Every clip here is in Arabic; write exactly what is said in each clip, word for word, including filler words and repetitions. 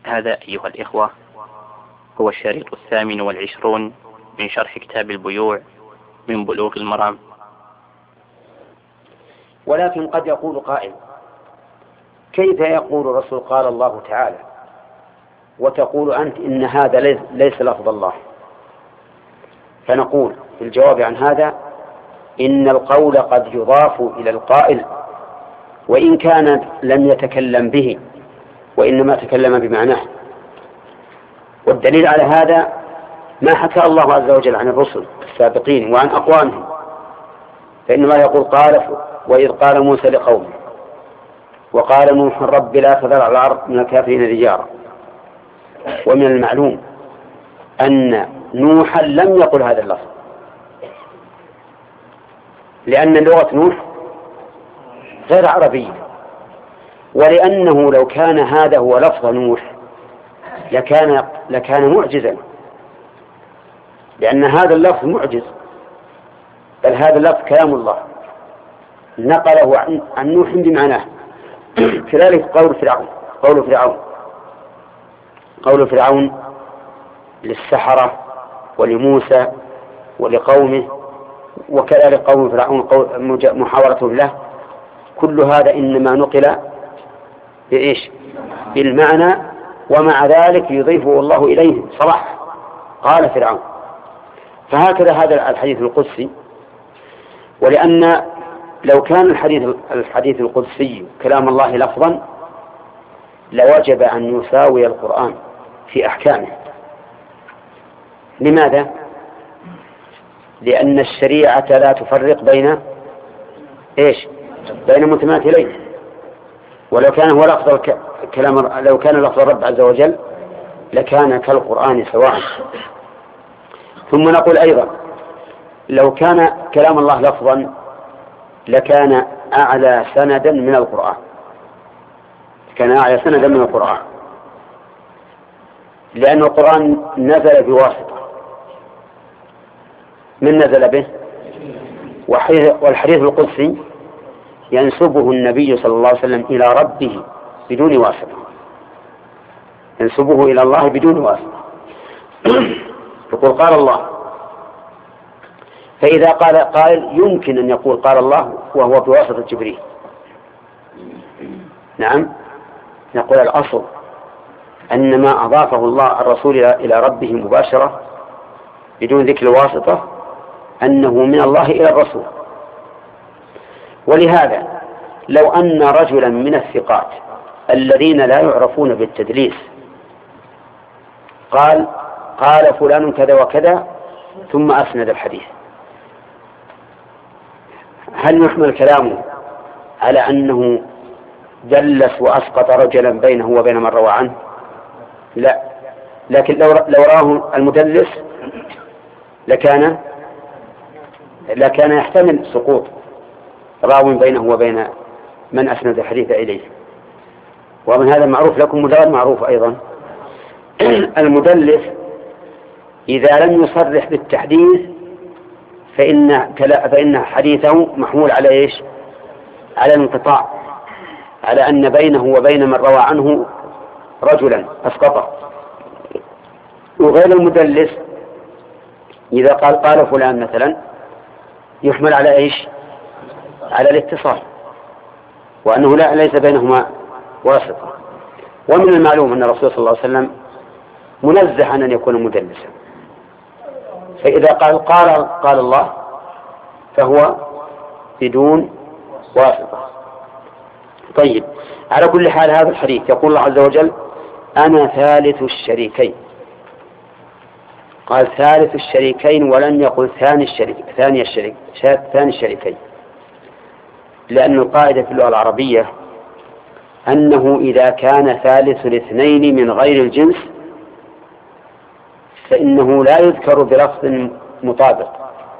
هذا أيها الإخوة هو الشريط الثامن والعشرون من شرح كتاب البيوع من بلوغ المرام. ولكن قد يقول قائل: كيف يقول الرسول قال الله تعالى وتقول أنت إن هذا ليس لفظ الله؟ فنقول في الجواب عن هذا: إن القول قد يضاف إلى القائل وإن كان لم يتكلم به وإنما تكلم بمعناه. والدليل على هذا ما حكى الله عز وجل عن الرسل السابقين وعن أقوامهم، فإنما يقول: قال وإذ قال موسى لقومه وقال نوح رب لا تذر على الأرض من الكافرين ديارا. ومن المعلوم أن نوحا لم يقل هذا اللفظ، لأن لغة نوح غير عربية، ولأنه لو كان هذا هو لفظ نوح لكان لكان معجزا، لأن هذا اللفظ معجز، بل هذا اللفظ كلام الله نقله عن, عن نوح بمعناه. كذلك قول فرعون قول فرعون قول فرعون للسحرة ولموسى ولقومه، وكذلك قول فرعون محاورته له، كل هذا إنما نقل بإيش؟ بالمعنى، ومع ذلك يضيفه الله إليه صراحة. قال فرعون. فهكذا هذا الحديث القدسي، ولأن لو كان الحديث الحديث القدسي كلام الله لفظا لوجب أن يساوي القرآن في أحكامه. لماذا؟ لأن الشريعة لا تفرق بين إيش؟ بين متماثلين. ولو كان هو لفظ كلام لو كان لفظ الرب عز وجل لكان كالقرآن سواء. ثم نقول أيضا: لو كان كلام الله لفظا لكان أعلى سندا من القرآن كان أعلى سندا من القرآن لأن القرآن نزل بواسطة. من نزل به؟ والحديث القدسي ينسبه النبي صلى الله عليه وسلم إلى ربه بدون واسطة، ينسبه إلى الله بدون واسطة. يقول قال الله، فإذا قال قائل يمكن أن يقول قال الله وهو بواسطة جبريل. نعم، نقول الأصل أن ما أضافه الله الرسول إلى ربه مباشرة بدون ذكر الواسطة أنه من الله إلى الرسول. ولهذا لو أن رجلا من الثقات الذين لا يعرفون بالتدليس قال قال فلان كذا وكذا ثم أسند الحديث، هل يحمل كلامه على أنه دلس وأسقط رجلا بينه وبين من روى عنه؟ لا، لكن لو لو راه المدلس لكان لكان يحتمل سقوط راو بينه وبين من أسند الحديث إليه. ومن هذا معروف لكم مجرد معروف أيضا المدلس إذا لم يصرح بالتحديث فإن فإن حديثه محمول على إيش؟ على الانقطاع، على أن بينه وبين من روى عنه رجلا أسقطه. وغير المدلس إذا قال قال فلان مثلا يحمل على إيش؟ على الاتصال، وأنه لا ليس بينهما واسطة. ومن المعلوم أن الرسول صلى الله عليه وسلم منزه عن أن يكون مدلسا، فإذا قال قال قال الله فهو بدون واسطة. طيب، على كل حال هذا الحديث يقول الله عز وجل: أنا ثالث الشريكين. قال ثالث الشريكين ولم يقل ثاني الشريك ثاني الشريك ثاني الشريكين، لأن القاعدة في اللغة العربية أنه إذا كان ثالث الاثنين من غير الجنس فإنه لا يذكر بلفظ مطابق،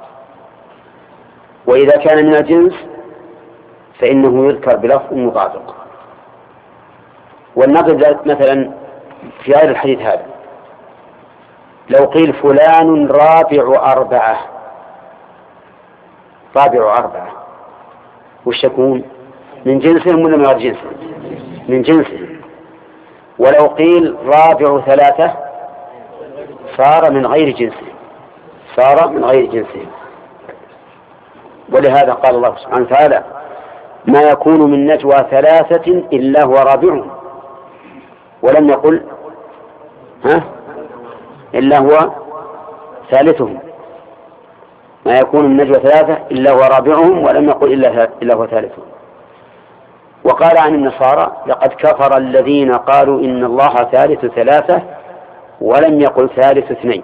وإذا كان من الجنس فإنه يذكر بلفظ مطابق. والنقل مثلا في هذا الحديث هذا لو قيل فلان رابع أربعة رابع أربعة وش يكون؟ من جنسهم ولا من غير جنسهم؟ من جنسهم. ولو قيل رابع ثلاثة صار من غير جنسه صار من غير جنسه. ولهذا قال الله سبحانه وتعالى ما يكون من نجوى ثلاثة إلا هو رابعهم، ولم يقل ها إلا هو ثالثهم. ما يكون من نجوى ثلاثة إلا هو رابعهم، ولم يقل إلا, إلا هو ثالثهم. وقال عن النصارى لقد كفر الذين قالوا إن الله ثالث ثلاثة ولم يقل ثالث اثنين.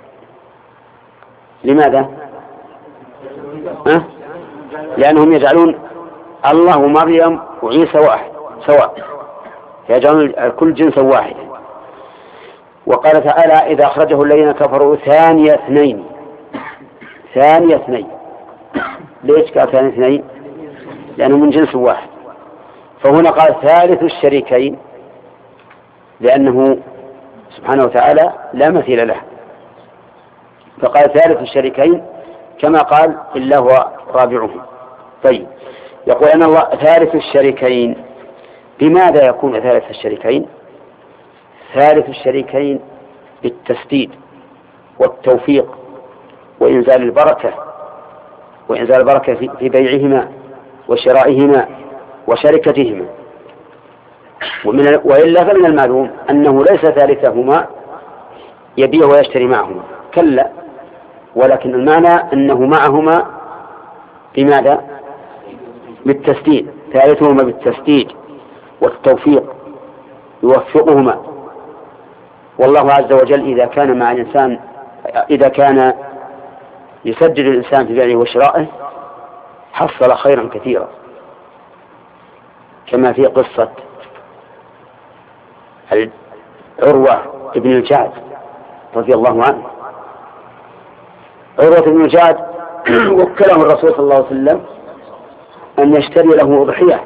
لماذا؟ أه؟ لأنهم يجعلون الله ومريم وعيسى واحد سواء، يجعلون كل جنس واحد. وقال تعالى إذا أخرجه الذين كفروا ثاني اثنين ثاني اثنين. ليش قال ثاني اثنين؟ لأنه من جنس واحد. فهنا قال ثالث الشريكين لأنه سبحانه وتعالى لا مثيل له، فقال ثالث الشريكين كما قال إلا هو رابعهم. طيب، يقول أن الله ثالث الشريكين. بماذا يكون ثالث الشريكين؟ ثالث الشريكين بالتسديد والتوفيق وإنزال البركة وإنزال البركة في بيعهما وشرائهما وشركتهما. ومن وإلا فمن المعلوم أنه ليس ثالثهما يبيع ويشتري معهما، كلا، ولكن المعنى أنه معهما بماذا؟ بالتسديد، ثالثهما بالتسديد والتوفيق يوفقهما. والله عز وجل إذا كان مع الإنسان إذا كان يسدد الإنسان في بيعه وشرائه حصل خيرا كثيرا، كما في قصة عروة ابن الجعد رضي الله عنه. عروة ابن الجعد وكله الرسول صلى الله عليه وسلم أن يشتري له أضحية،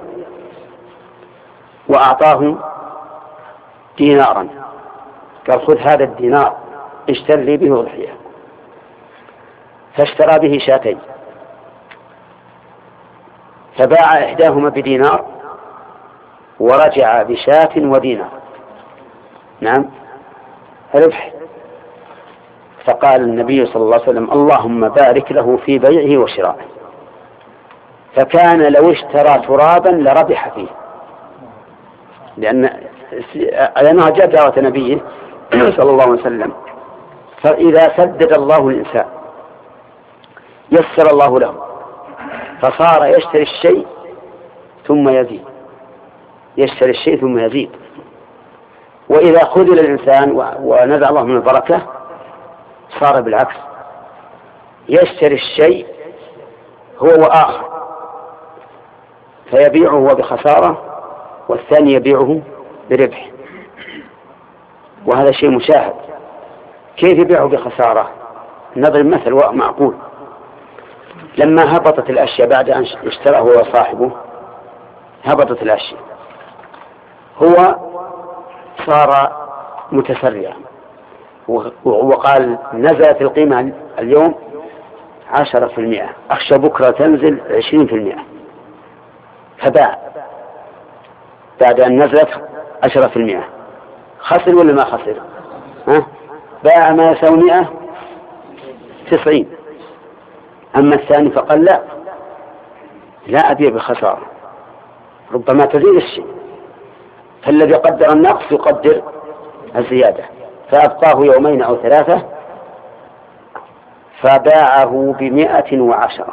وأعطاه دينارا، قال خذ هذا الدينار اشتري لي به أضحية. فاشترى به شاتين، فباع إحداهما بدينار ورجع بشاة ودينار. نعم، ربح. فقال النبي صلى الله عليه وسلم اللهم بارك له في بيعه وشرائه، فكان لو اشترى ترابا لربح فيه، لأن لأنها جاء دعوة نبيه صلى الله عليه وسلم. فإذا سدد الله الإنسان يسر الله له، فصار يشتري الشيء ثم يزيد، يشتري الشيء ثم يزيد. وإذا خذل الإنسان ونزع الله من البركة صار بالعكس، يشتري الشيء هو وآخر فيبيعه بخسارة والثاني يبيعه بربح، وهذا شيء مشاهد. كيف يبيعه بخسارة؟ نضرب مثل معقول. لما هبطت الأشياء بعد أن اشتراه هو صاحبه، هبطت الأشياء، هو صار متسرع وقال نزلت القيمة اليوم عشرة في المئة، أخشى بكرة تنزل عشرين في المئة، فباع بعد أن نزلت عشرة في المئة. خسر ولا ما خسر؟ ها؟ باع ما يساوي مئة تسعين. أما الثاني فقال لا لا أبيع بخسارة، ربما تزيد الشيء، فالذي قدر النقص يقدر الزيادة، فأبقاه يومين أو ثلاثة فباعه بمئة وعشرة.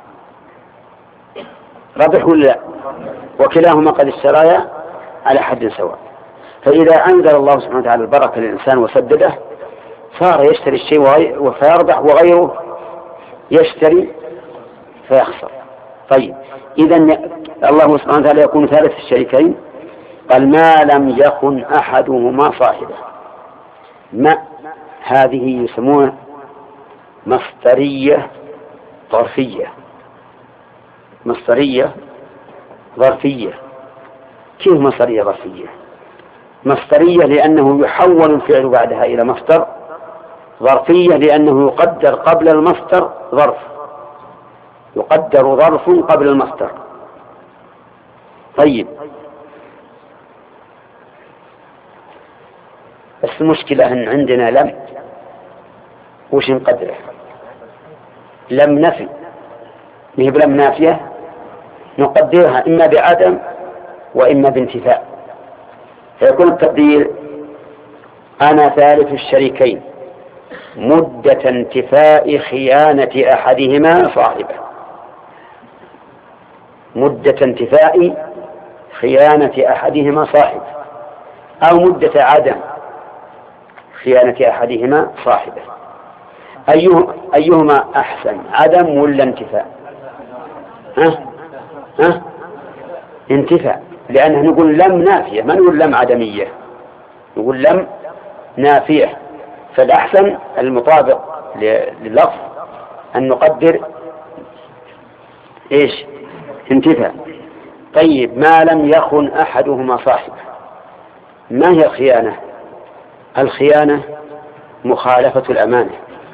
ربح ولا لا؟ وكلاهما قد اشترايا على حد سواء. فإذا أنزل الله سبحانه وتعالى البركة للإنسان وسدده صار يشتري الشيء فيربح، وغيره يشتري فيخسر. طيب، إذن الله سبحانه وتعالى يكون ثالث الشريكين. قال ما لم يكن أحدهما صاحبه. ما هذه يسمونها مصدرية ظرفية. مصدرية ظرفية. كيف مصدرية ظرفية؟ مصدرية لأنه يحول الفعل بعدها إلى مصدر، ظرفية لأنه يقدر قبل المصدر ظرف، يقدر ظرف قبل المصدر. طيب، بس المشكلة أن عندنا لم وش نقدره؟ لم نفي، هي بلم نافية نقدرها إما بعدم وإما بانتفاء، فيكون التقدير أنا ثالث الشريكين مدة انتفاء خيانة أحدهما صاحبه، مدة انتفاء خيانة أحدهما صاحبه، أو مدة عدم خيانة أحدهما صاحبه. أيه أيهما أحسن، عدم ولا انتفاء؟ ها؟ ها؟ انتفاء، لأنه نقول لم نافية، ما نقول لم عدمية، نقول لم نافية، فالأحسن المطابق لللفظ أن نقدر إيش؟ انتفاء. طيب ما لم يخن أحدهما صاحبه، ما هي الخيانة؟ الخيانة مخالفة الأمانة،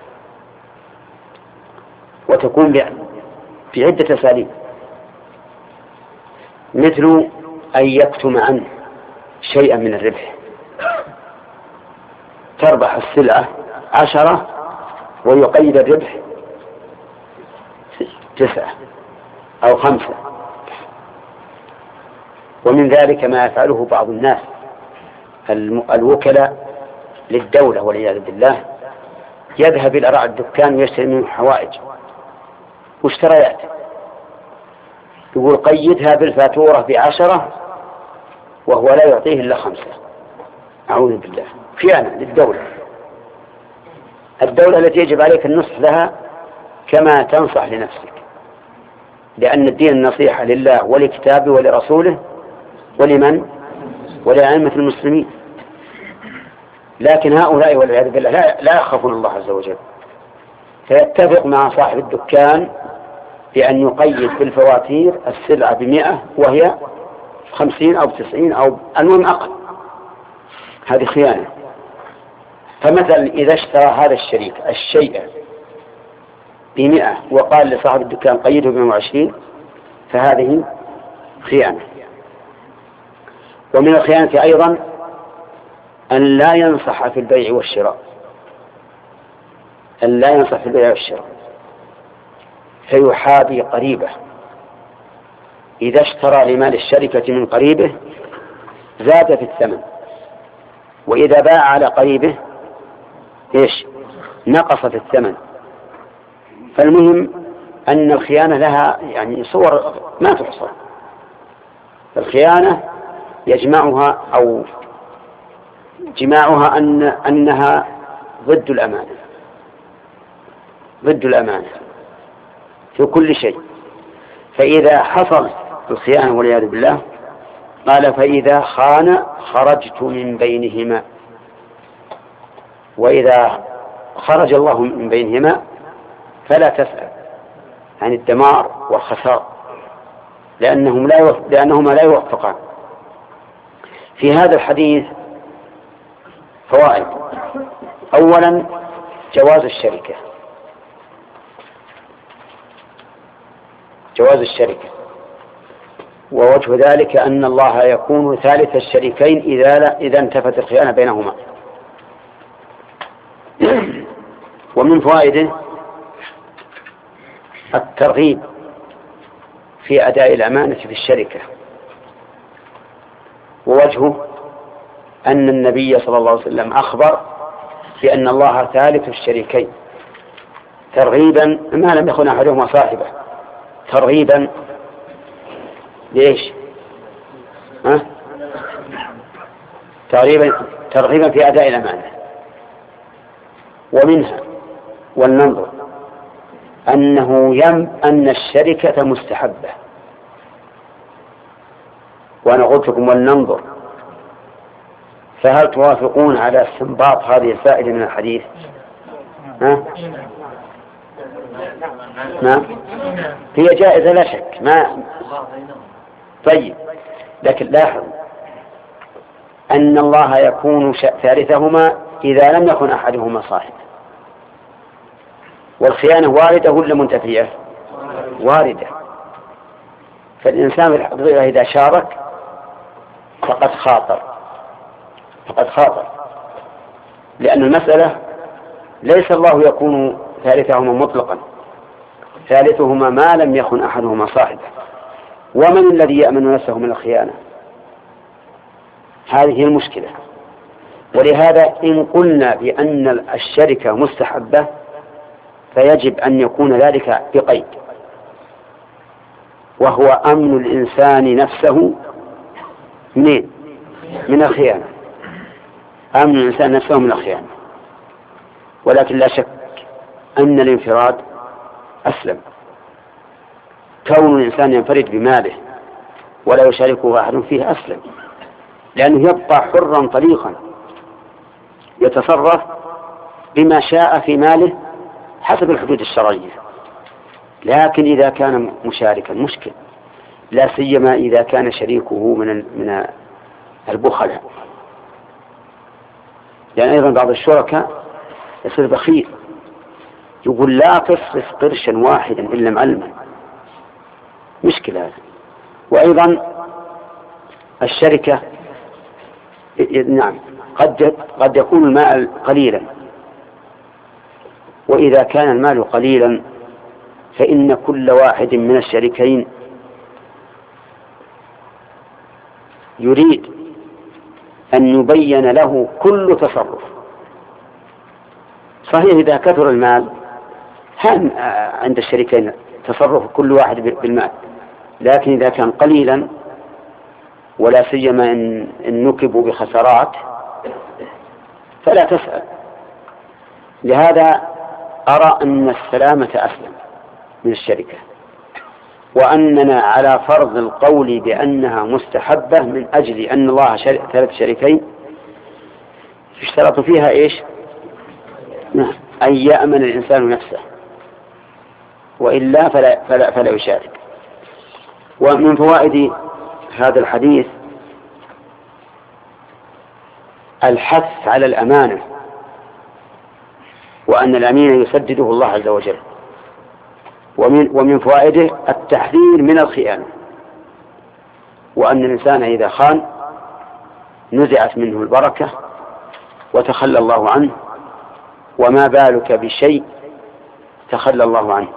وتكون بعدة أساليب، مثل أن يكتم عنه شيئا من الربح، تربح السلعة عشرة ويقيد الربح تسعة أو خمسة. ومن ذلك ما يفعله بعض الناس الوكلاء للدولة والعياذ بالله، يذهب إلى رعى الدكان ويشتري منه حوائج مشتريات، يقول قيدها بالفاتورة بعشرة وهو لا يعطيه إلا خمسة. أعوذ بالله، خيانة للدولة، الدولة التي يجب عليك النصح لها كما تنصح لنفسك، لأن الدين النصيحة لله ولكتابه ولرسوله ولمن؟ ولأئمة المسلمين. لكن هؤلاء والعياذ بالله لا, لا يخافون الله عز وجل، فيتفق مع صاحب الدكان بأن يقيد بالفواتير السلعة بمئة وهي خمسين أو تسعين أو المهم أقل، هذه خيانة. فمثلا إذا اشترى هذا الشريك الشيء بمئة وقال لصاحب الدكان قيده بمئة وعشرين، فهذه خيانة. ومن الخيانة أيضا أن لا ينصح في البيع والشراء، أن لا ينصح في البيع والشراء فيحابي قريبه، إذا اشترى لمال الشركة من قريبه زاد في الثمن، وإذا باع على قريبه إيش؟ نقص في الثمن. فالمهم أن الخيانة لها يعني صور ما تحصى. الخيانة يجمعها أو جماعها أن أنها ضد الأمانة، ضد الأمانة في كل شيء. فإذا حصل الخيانة والعياذ بالله قال فإذا خان خرجت من بينهما، وإذا خرج الله من بينهما فلا تسأل عن الدمار والخسار، لأنهم لا يوف... لأنهما لا يوفقان. في هذا الحديث فوائد. أولا جواز الشركة، جواز الشركة، ووجه ذلك أن الله يكون ثالث الشريكين إذا لا إذا انتفت الخيانة بينهما. ومن فوائده الترغيب في أداء الأمانة في الشركة، ووجهه أن النبي صلى الله عليه وسلم أخبر بأن الله ثالث الشريكين ترغيبا ما لم يكن أحدهما صاحبه، ترغيبا ليش؟ ها؟ ترغيبا ترغيبا في أداء الأمانة. ومنها ولننظر أنه يم أن الشركة مستحبة، وأنا قلت لكم ولننظر، فهل توافقون على استنباط هذه الفائدة من الحديث؟ ها؟ نعم، هي جائزة لا شك. ما طيب، لكن لاحظ أن الله يكون ثالثهما إذا لم يكن أحدهما صاحب. والخيانة واردة ولا منتفية؟ واردة. فالإنسان في الحقيقة إذا شارك فقد خاطر، فقد خاطر. لأن المسألة ليس الله يكون ثالثهما مطلقا، ثالثهما ما لم يكن أحدهما صاحبه. ومن الذي يأمن نفسه من الخيانة؟ هذه هي المشكلة. ولهذا إن قلنا بأن الشركة مستحبة فيجب أن يكون ذلك بقيد، وهو أمن الإنسان نفسه من من الخيانة، أمن الإنسان نفسه من الخيانة. ولكن لا شك أن الانفراد أسلم. كون الإنسان ينفرد بماله ولا يشاركه أحد فيه أسلم، لأنه يبقى حرا طليقا يتصرف بما شاء في ماله حسب الحدود الشرعية. لكن إذا كان مشاركا مشكل، لا سيما إذا كان شريكه من من البخلاء، يعني أيضا بعض الشركاء يصير بخيل، يقول لا تصرف قرشا واحدا إلا معلما، مشكلة هذا. وأيضا الشركة نعم قد قد يكون المال قليلا، وإذا كان المال قليلا فإن كل واحد من الشريكين يريد أن يبين له كل تصرف. صحيح إذا كثر المال هان عند الشريكين تصرف كل واحد بالمال، لكن إذا كان قليلا ولا سيما إن نكبوا بخسارات فلا تسأل. لهذا أرى أن السلامة أسلم من الشركة، وأننا على فرض القول بأنها مستحبة من أجل أن الله ثلاث شريكين اشترطوا فيها إيش؟ أن يأمن الإنسان نفسه، وإلا فلا, فلا, فلا يشارك. ومن فوائد هذا الحديث الحث على الأمانة، وأن الأمين يسدده الله عز وجل. ومن, ومن فوائده التحذير من الخيانة، وأن الإنسان إذا خان نزعت منه البركة وتخلى الله عنه، وما بالك بشيء تخلى الله عنه،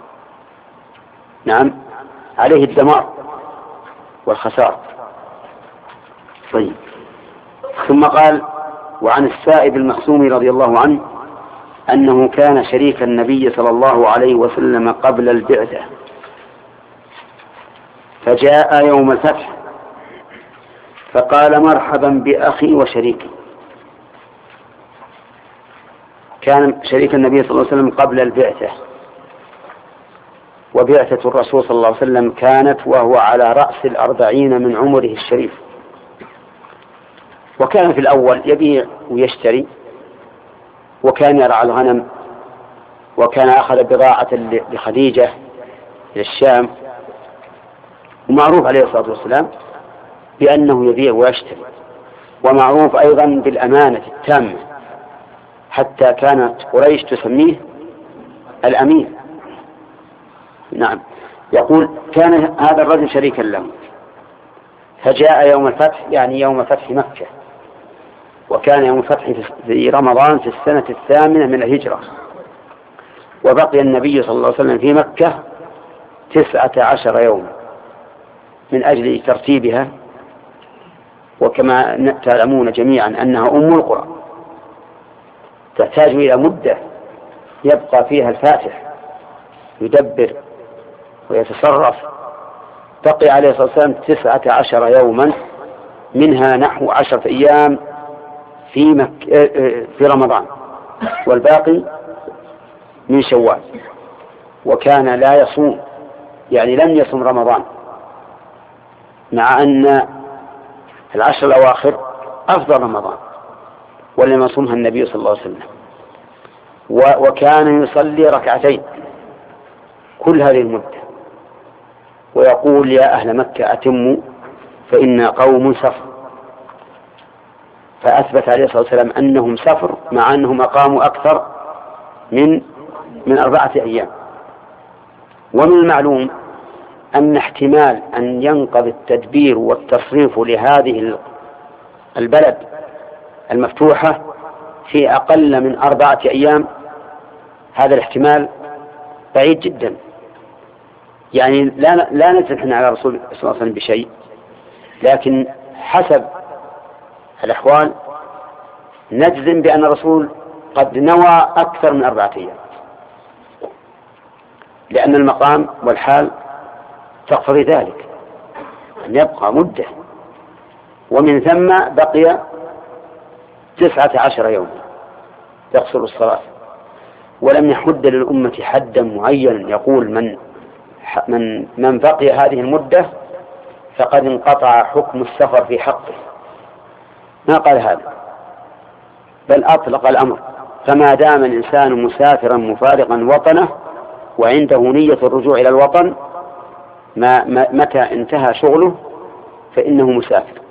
نعم عليه الدمار والخسارة. طيب، ثم قال: وعن السائب المخزومي رضي الله عنه أنه كان شريك النبي صلى الله عليه وسلم قبل البعثة، فجاء يوم الفتح فقال: مرحبا بأخي وشريكي. كان شريك النبي صلى الله عليه وسلم قبل البعثة، وبعثة الرسول صلى الله عليه وسلم كانت وهو على رأس الأربعين من عمره الشريف، وكان في الأول يبيع ويشتري، وكان يرعى الغنم، وكان أخذ بضاعة لخديجة إلى الشام، ومعروف عليه الصلاة والسلام بأنه يبيع ويشتري، ومعروف أيضا بالأمانة التامة، حتى كانت قريش تسميه الأمين. نعم، يقول: كان هذا الرجل شريكا له، فجاء يوم الفتح، يعني يوم فتح مكة، وكان يوم الفتح في رمضان في السنة الثامنة من الهجرة، وبقي النبي صلى الله عليه وسلم في مكة تسعة عشر يوما من أجل ترتيبها، وكما تعلمون جميعا أنها أم القرى، تحتاج إلى مدة يبقى فيها الفاتح يدبر ويتصرف. بقي عليه الصلاة والسلام تسعة عشر يوما، منها نحو عشرة أيام في مك... في رمضان، والباقي من شوال. وكان لا يصوم، يعني لم يصم رمضان، مع أن العشر الأواخر أفضل رمضان، ولم يصومها النبي صلى الله عليه وسلم. وكان يصلي ركعتين كل هذه المدة، ويقول: يا أهل مكة أتموا فإنا قوم سفر. فأثبت عليه الصلاة والسلام أنهم سفر، مع أنهم أقاموا أكثر من من أربعة أيام. ومن المعلوم أن احتمال أن ينقضي التدبير والتصريف لهذه البلد المفتوحة في أقل من أربعة أيام، هذا الاحتمال بعيد جدا. يعني لا لا نزل على رسول الله صلى الله عليه وسلم بشيء، لكن حسب الأحوال نجزم بأن الرسول قد نوى أكثر من أربعة أيام، لأن المقام والحال تقتضي ذلك أن يبقى مدة، ومن ثم بقي تسعة عشر يوما يقصر الصلاة، ولم يحد للأمة حدا معينا يقول من من من بقي هذه المدة فقد انقطع حكم السفر في حقه، ما قال هذا، بل أطلق الأمر. فما دام الإنسان مسافرا مفارقا وطنه وعنده نية الرجوع إلى الوطن ما متى انتهى شغله فإنه مسافر.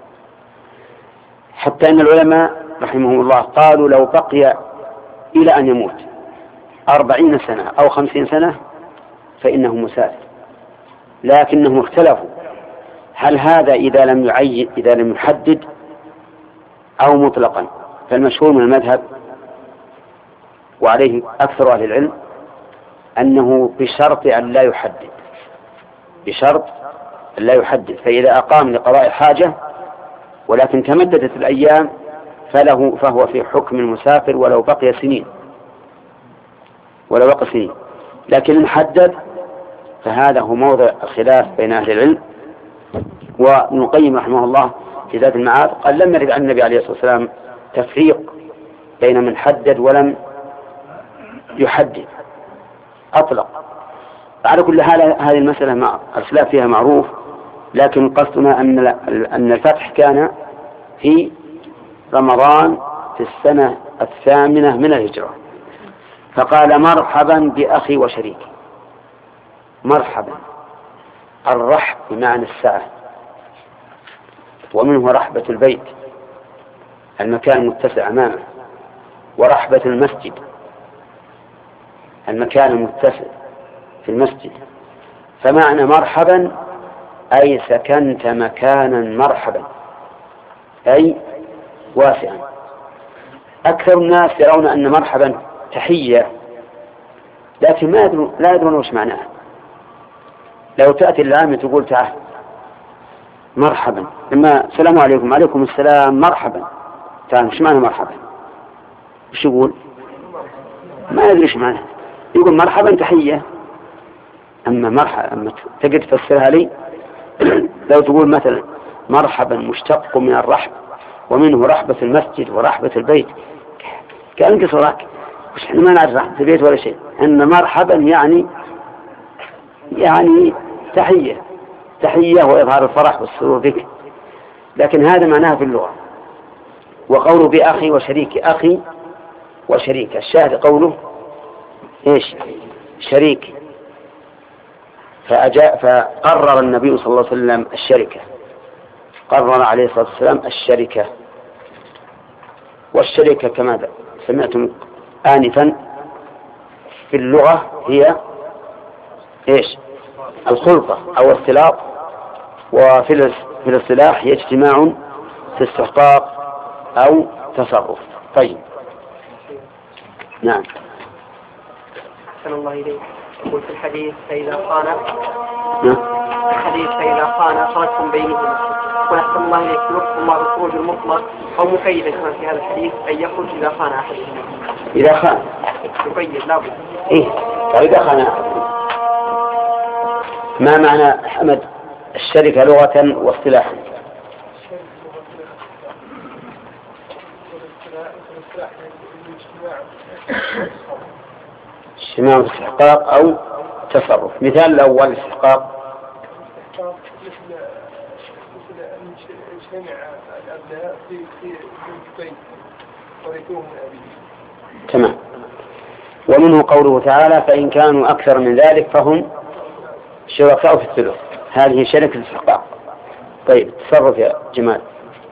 حتى أن العلماء رحمهم الله قالوا لو بقي إلى أن يموت أربعين سنة أو خمسين سنة فإنه مسافر، لكنهم اختلفوا هل هذا إذا لم يعين إذا لم يحدد أو مطلقا. فالمشهور من المذهب وعليه أكثر أهل العلم أنه بشرط أن لا يحدد، بشرط أن لا يحدد. فإذا أقام لقضاء حاجة ولكن تمددت الأيام فله فهو في حكم المسافر ولو بقي سنين ولو بقي سنين. لكن إن حدد فهذا هو موضع الخلاف بين أهل العلم. وابن القيم رحمه الله في زاد المعاد قال لم يرد عن النبي عليه الصلاة والسلام تفريق بين من حدد ولم يحدد، أطلق. على كل حال هذه المسألة مع الخلاف فيها معروف، لكن قصدنا أن أن الفتح كان في رمضان في السنة الثامنة من الهجرة. فقال مرحبا بأخي وشريكي. مرحبا، الرحب بمعنى السعة، ومنه رحبة البيت المكان المتسع أمامه، ورحبة المسجد المكان المتسع في المسجد. فمعنى مرحبا أي سكنت مكانا مرحبا أي واسعا. أكثر الناس يرون أن مرحبا تحية، لكن ما يدرون لا يدرون وش معناها. لو تأتي العامة تقول تعال مرحبا، لما السلام عليكم عليكم السلام مرحبا، تعال وش معنى مرحبا؟ وش يقول؟ ما يدري وش معناها، يقول مرحبا تحية. أما مرحبا أما تقدر تفسرها لي لو تقول مثلا مرحبا مشتق من الرحب ومنه رحبة المسجد ورحبة البيت، كأنك صراك وش احنا ما نعرف رحبة البيت ولا شيء. أن مرحبا يعني يعني تحية تحية وإظهار الفرح والسرور بك، لكن هذا معناها في اللغة. وقوله بأخي وشريكي، أخي وشريك، الشاهد قوله إيش؟ شريك. فأجاء فقرر النبي صلى الله عليه وسلم الشركة، قرر عليه الصلاة والسلام الشركة. والشركة كما سمعتم آنفا في اللغة هي إيش؟ الخلطة أو اختلاط، وفي الاصطلاح هي اجتماع في استحقاق أو تصرف. طيب نعم. أحسن الله إليك. يقول في الحديث فإذا خان نعم. الحديث فإذا خان خرجتم بينهما. ونحسن الله إليك يوفق الله الخروج المطلق أو مقيدا كما في هذا الحديث أن يخرج إذا خان أحدهما. إذا خان مقيد لا بد. إيه فإذا خان ما معنى حمد الشركة لغة واصطلاحا؟ اجتماع استحقاق أو تصرف. مثال الأول استحقاق تمام. ومنه قوله تعالى فإن كانوا أكثر من ذلك فهم شركاء في الثلث، هذه شركة الاستحقاق. طيب تصرف يا جمال.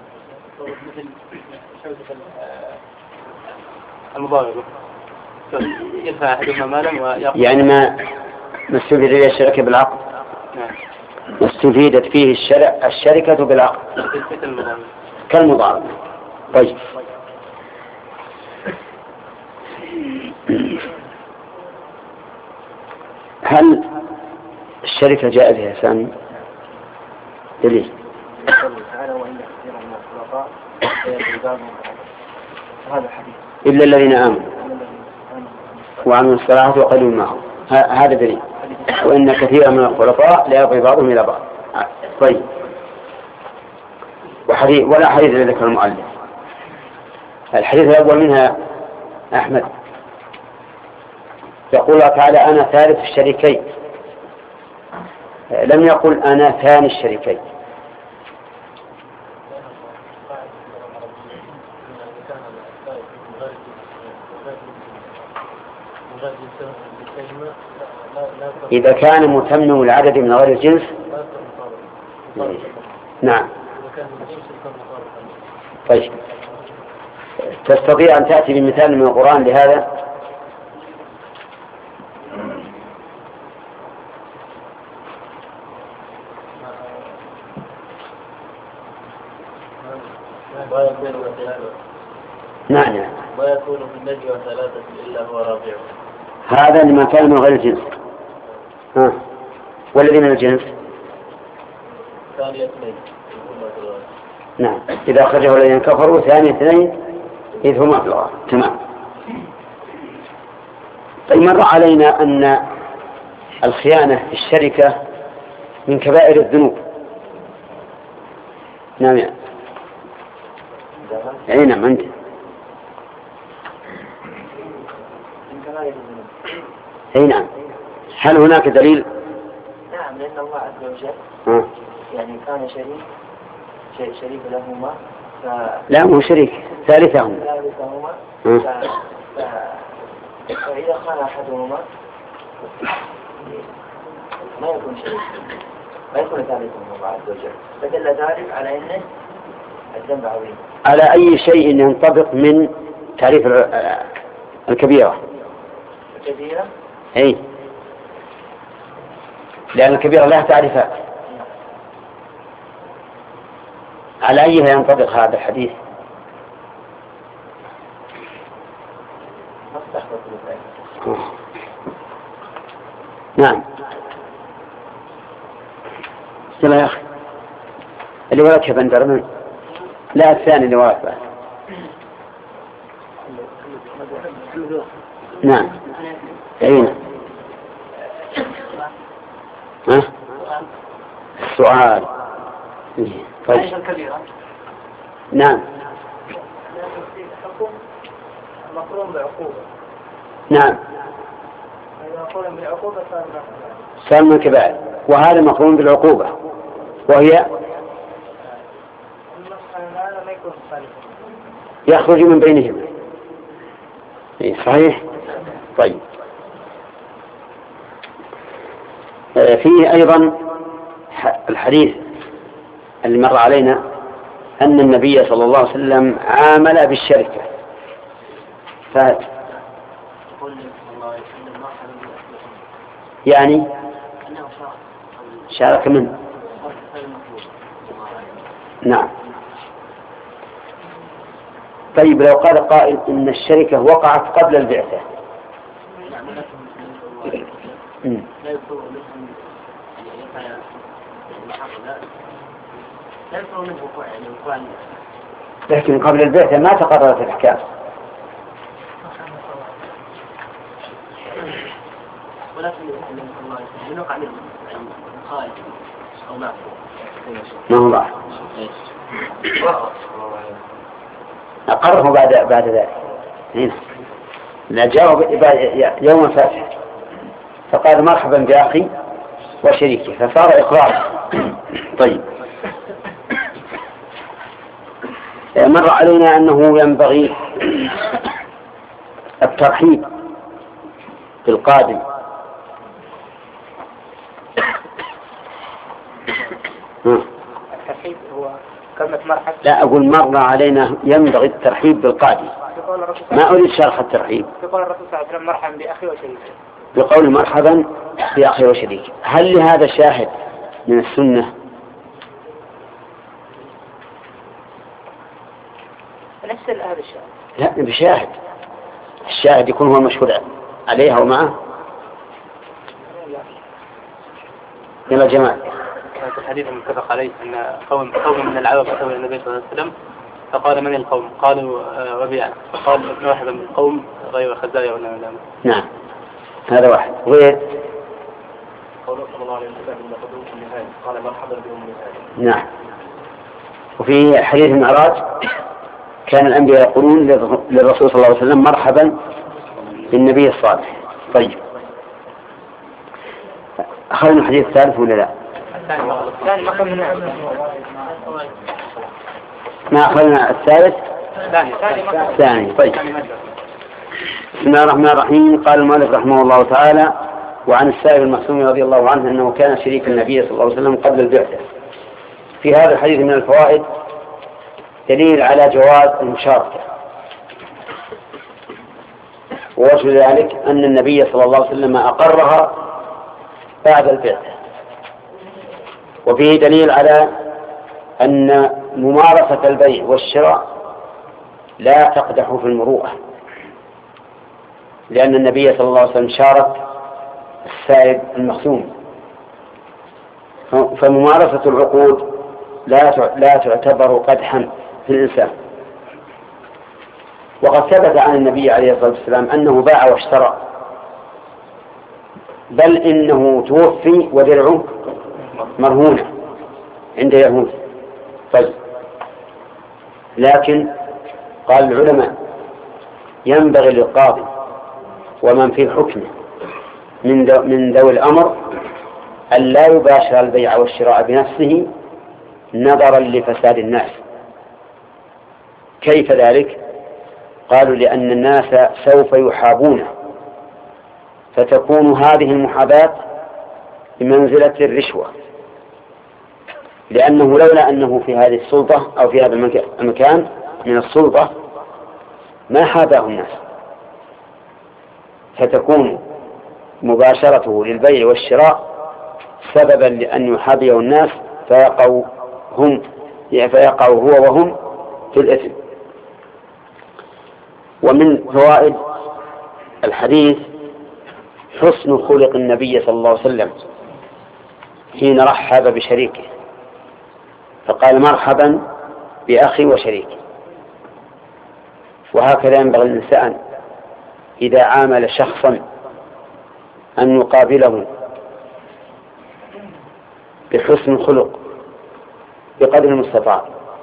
المضاربة يدفع أحدهما مالا ويأخذ، يعني ما ما استفيد فيه الشركة بالعقد. نعم. ما استفيدت فيه الشركة الشركة بالعقد كالمضاربة. طيب هل الشركة جائزة يا سامي؟ دليل إلا الذين آمنوا وعملوا الصلاة وقليل معهم، هذا دليل. وإن كثيرا من الخلطاء لا يبغي بعضهم إلى بعض. طيب، وحديث ولا حديث ذكر المؤلف. الحديث الأول منها أحمد يقول الله تعالى أنا ثالث الشريكين، لم يقل أنا ثاني الشريكين. إذا كان متمم العدد من غير الجنس. نعم. طيب، تستطيع أن تأتي بمثال من القرآن لهذا؟ نعم نعم. ما يكون في النجوى ثلاثة إلا هو رابعهم. هذا لما كان من غير الجنس. ها. والذين من الجنس ثاني اثنين. نعم، إذا أخرجه الذين كفروا ثاني اثنين إذ هما في الغار. تمام. طيب، مر علينا أن الخيانة في الشركة من كبائر الذنوب. نعم يعني. أي نعم أنت. أي نعم. هل هناك دليل؟ نعم، لأن الله عز وجل آه. يعني كان شريك شريك لهما ف... لا مو شريك، ثالثهما. ثالثهما آه. ف... ف... فإذا خان أحدهما ما يكون شريك، ما يكون ثالثهما الله عز وجل، فدل ذلك على أنه الذنب عظيم. على أي شيء ينطبق من تعريف الكبيرة؟ الكبيرة؟ أي، لأن الكبيرة لها تعريفات. على أيها ينطبق هذا الحديث؟ نعم. سلام يا أخي، اللي وراك يا بندر من؟ لا، الثاني اللي وراك بعد. نعم. أين؟ ها؟ السؤال. طيب. نعم. مقرون بعقوبة. نعم. إذا مقرون بالعقوبة صار صار من الكبائر، وهذا مقرون بالعقوبة وهي ما يكون صالح. يخرج من بينهم. صحيح. طيب، فيه أيضا الحديث اللي مر علينا أن النبي صلى الله عليه وسلم عامل بالشركة. فهد يعني شارك منه. نعم. طيب، لو قال قائل إن الشركة وقعت قبل البعثة، لكن قبل البعثة ما تقررت الأحكام. ما هو ضعف. أقره بعد بعد ذلك. هنا لا جاوب يوم الفتح فقال مرحبا بأخي وشريكي، فصار إقرار. طيب، مر علينا أنه ينبغي الترحيب بالقادم. الترحيب هو كلمة مرحب. لا، أقول مر علينا ينبغي الترحيب بالقادم، ما أريد شرح الترحيب. يقول الرسول صلى الله عليه وسلم مرحبا بأخي وشريكي، بقول مرحبا بأخي وشريكي. هل لهذا شاهد من السنة؟ نفس هذا الشيء. لا، بشاهد. الشاهد يكون هو المشهود عليها ومعه. يلا جماعة. في الحديث المتفق عليه أن قوم قوم من العرب أتوا إلى النبي صلى الله عليه وسلم فقال من القوم؟ قالوا ربيعة، فقال ابن واحد من القوم غير خزايا ولا ملام. نعم هذا واحد. غير قوله صلى الله عليه وسلم من قدوم النهاية قال مرحبا بهم النهاية. نعم. وفي حديث المعراج كان الأنبياء يقولون للرسول صلى الله عليه وسلم مرحبا بالنبي الصالح. طيب أخذنا الحديث الثالث ولا لا؟ ما أخذنا الثالث الثاني. طيب بسم الله الرحمن الرحيم. قال المؤلف رحمه الله تعالى: وعن السائب المخزومي رضي الله عنه أنه كان شريك النبي صلى الله عليه وسلم قبل البعثة. في هذا الحديث من الفوائد دليل على جواز المشاركة، ووجه ذلك أن النبي صلى الله عليه وسلم أقرها بعد البعثة. وفيه دليل على أن ممارسة البيع والشراء لا تقدح في المروءة، لأن النبي صلى الله عليه وسلم شارك السائب المخزوم. فممارسة العقود لا لا تعتبر قدحا في الإنسان. وقد ثبت عن النبي عليه الصلاة والسلام أنه باع واشترى، بل إنه توفي ودرعه مرهونة عند يهود. طيب لكن قال العلماء ينبغي للقاضي ومن في حكمه من ذو من ذوي الأمر أن لا يباشر البيع والشراء بنفسه نظرا لفساد الناس. كيف ذلك؟ قالوا لأن الناس سوف يحابون، فتكون هذه المحاباة بمنزلة الرشوة، لأنه لولا أنه في هذه السلطة أو في هذا المكان من السلطة ما حاباه الناس، فتكون مباشرته للبيع والشراء سببا لأن يحابيه الناس فيقعوا هم فيقعوا هو وهم في الإثم. ومن فوائد الحديث حسن خلق النبي صلى الله عليه وسلم حين رحب بشريكه، فقال مرحبا بأخي وشريكي. وهكذا ينبغي الإنسان إذا عامل شخصا أن يقابله بحسن الخلق بقدر المستطاع.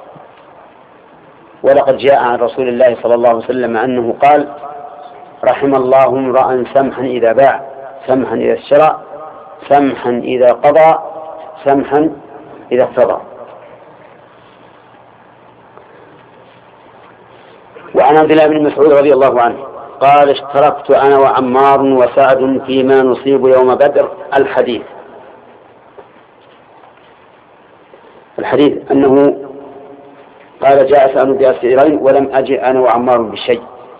ولقد جاء عن رسول الله صلى الله عليه وسلم أنه قال: رحم الله امرأ سمحا إذا باع، سمحا إذا اشترى، سمحا إذا قضى، سمحا إذا اقتضى. وعن عبد الله بن مسعود رضي الله عنه قال: اشتركت أنا وعمار وسعد فيما نصيب يوم بدر. الحديث الحديث أنه قال: جاء سعد بأسيرين ولم أجئ أنا وعمار بشيء.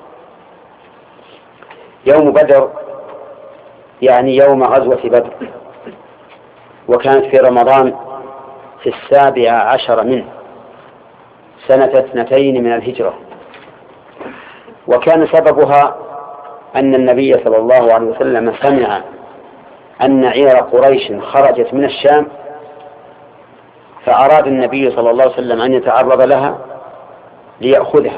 يوم بدر يعني يوم غزوة بدر، وكانت في رمضان في السابع عشر منه سنة اثنتين من الهجرة. وكان سببها أن النبي صلى الله عليه وسلم سمع أن عير قريش خرجت من الشام، فأراد النبي صلى الله عليه وسلم أن يتعرض لها ليأخذها،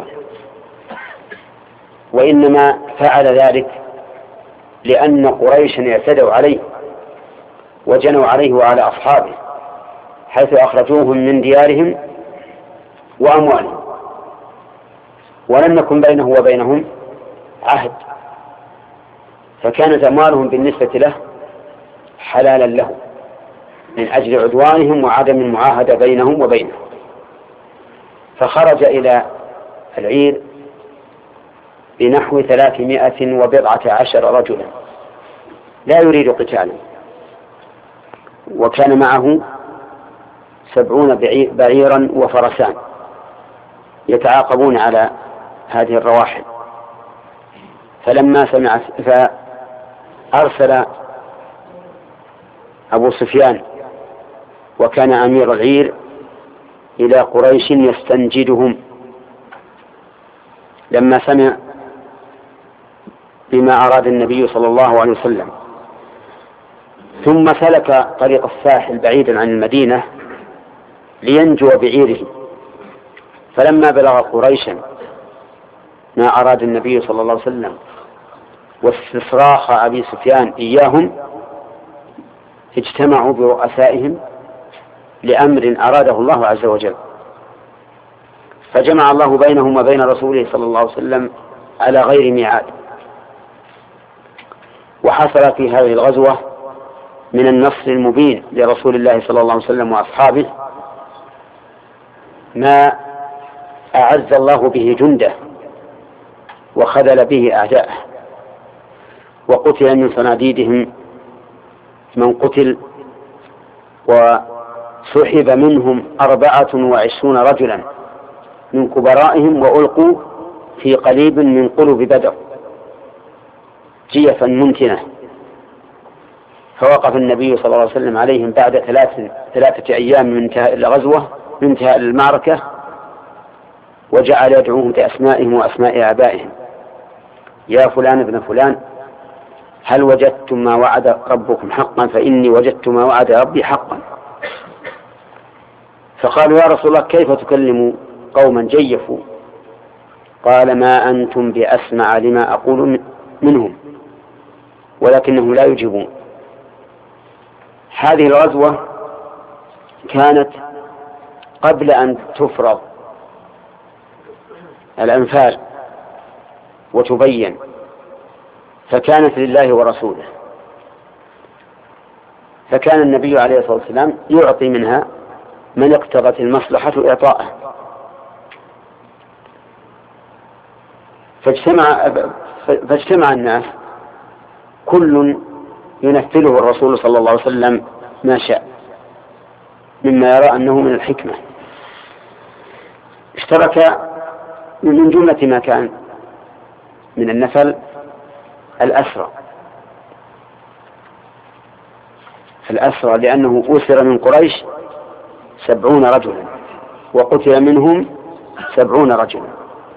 وإنما فعل ذلك لأن قريشا اعتدوا عليه وجنوا عليه وعلى أصحابه حيث أخرجوهم من ديارهم وأموالهم، ولم يكن بينه وبينهم عهد، فكانت أموالهم بالنسبة له حلالا له من أجل عدوانهم وعدم المعاهدة بينهم وبينه. فخرج إلى العير بنحو ثلاثمائة وبضعة عشر رجلا لا يريد قتالا، وكان معه سبعون بعيرا وفرسان يتعاقبون على هذه الرواحل. فلما سمع فأرسل أبو سفيان وكان أمير العير إلى قريش يستنجدهم. لما سمع بما أراد النبي صلى الله عليه وسلم، ثم سلك طريق الساحل بعيدا عن المدينة لينجو بعيره. فلما بلغ قريشا ما أراد النبي صلى الله عليه وسلم واستصراخ أبي سفيان إياهم، اجتمعوا برؤسائهم لأمر أراده الله عز وجل، فجمع الله بينهم وبين رسوله صلى الله عليه وسلم على غير ميعاد. وحصل في هذه الغزوة من النصر المبين لرسول الله صلى الله عليه وسلم وأصحابه ما أعز الله به جنده وخذل به أعداءه، وقتل من صناديدهم من قتل، وسحب منهم أربعة وعشرون رجلا من كبرائهم وألقوا في قليب من قلوب بدر جيفا منتنة. فوقف النبي صلى الله عليه وسلم عليهم بعد ثلاث ثلاثة أيام من انتهاء الغزوة من انتهاء المعركة، وجعل يدعوهم بأسمائهم وأسماء آبائهم: يا فلان ابن فلان، هل وجدتم ما وعد ربكم حقا؟ فإني وجدت ما وعد ربي حقا. فقالوا: يا رسول الله كيف تكلم قوما جيفوا؟ قال: ما أنتم بأسمع لما أقول منهم ولكنهم لا يجيبون. هذه الغزوة كانت قبل أن تفرض الأنفال وتبين، فكانت لله ورسوله، فكان النبي عليه الصلاة والسلام يعطي منها من اقتضت المصلحة إعطاءه. فاجتمع, فاجتمع الناس كل ينفذه الرسول صلى الله عليه وسلم ما شاء مما يرى أنه من الحكمة. اشترك من جملة ما كان من النفل الأسرى الأسرى لأنه أسر من قريش سبعون رجلا وقتل منهم سبعون رجلا.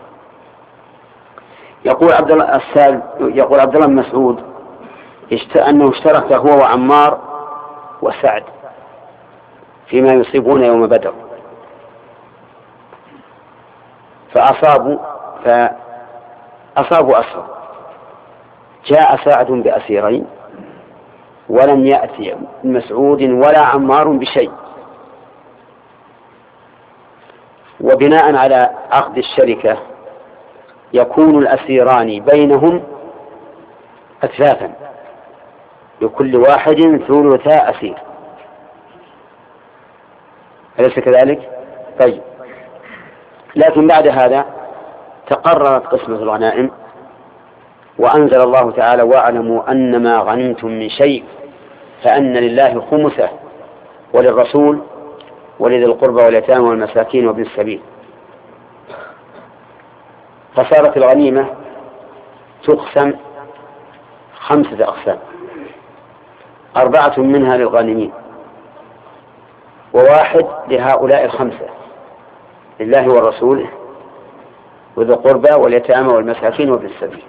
يقول عبد الله السال يقول عبد الله بن مسعود أنه اشترك هو وعمار وسعد فيما يصيبون يوم بدر، فأصابوا فأصابوا أسرى. جاء سعد بأسيرين ولم يأتي مسعود ولا عمار بشيء، وبناء على عقد الشركة يكون الأسيران بينهم أثلاثا، لكل واحد ثلثا أسير، أليس كذلك؟ طيب، لكن بعد هذا تقررت قسمة الغنائم، وأنزل الله تعالى: واعلموا أن ما غنمتم من شيء فأن لله خمسه وللرسول ولذي القربى واليتامى والمساكين وابن السبيل. فصارت الغنيمة تقسم خمسة أقسام: أربعة منها للغانمين، وواحد لهؤلاء الخمسة لله والرسول وذي القربى واليتامى والمساكين وابن السبيل.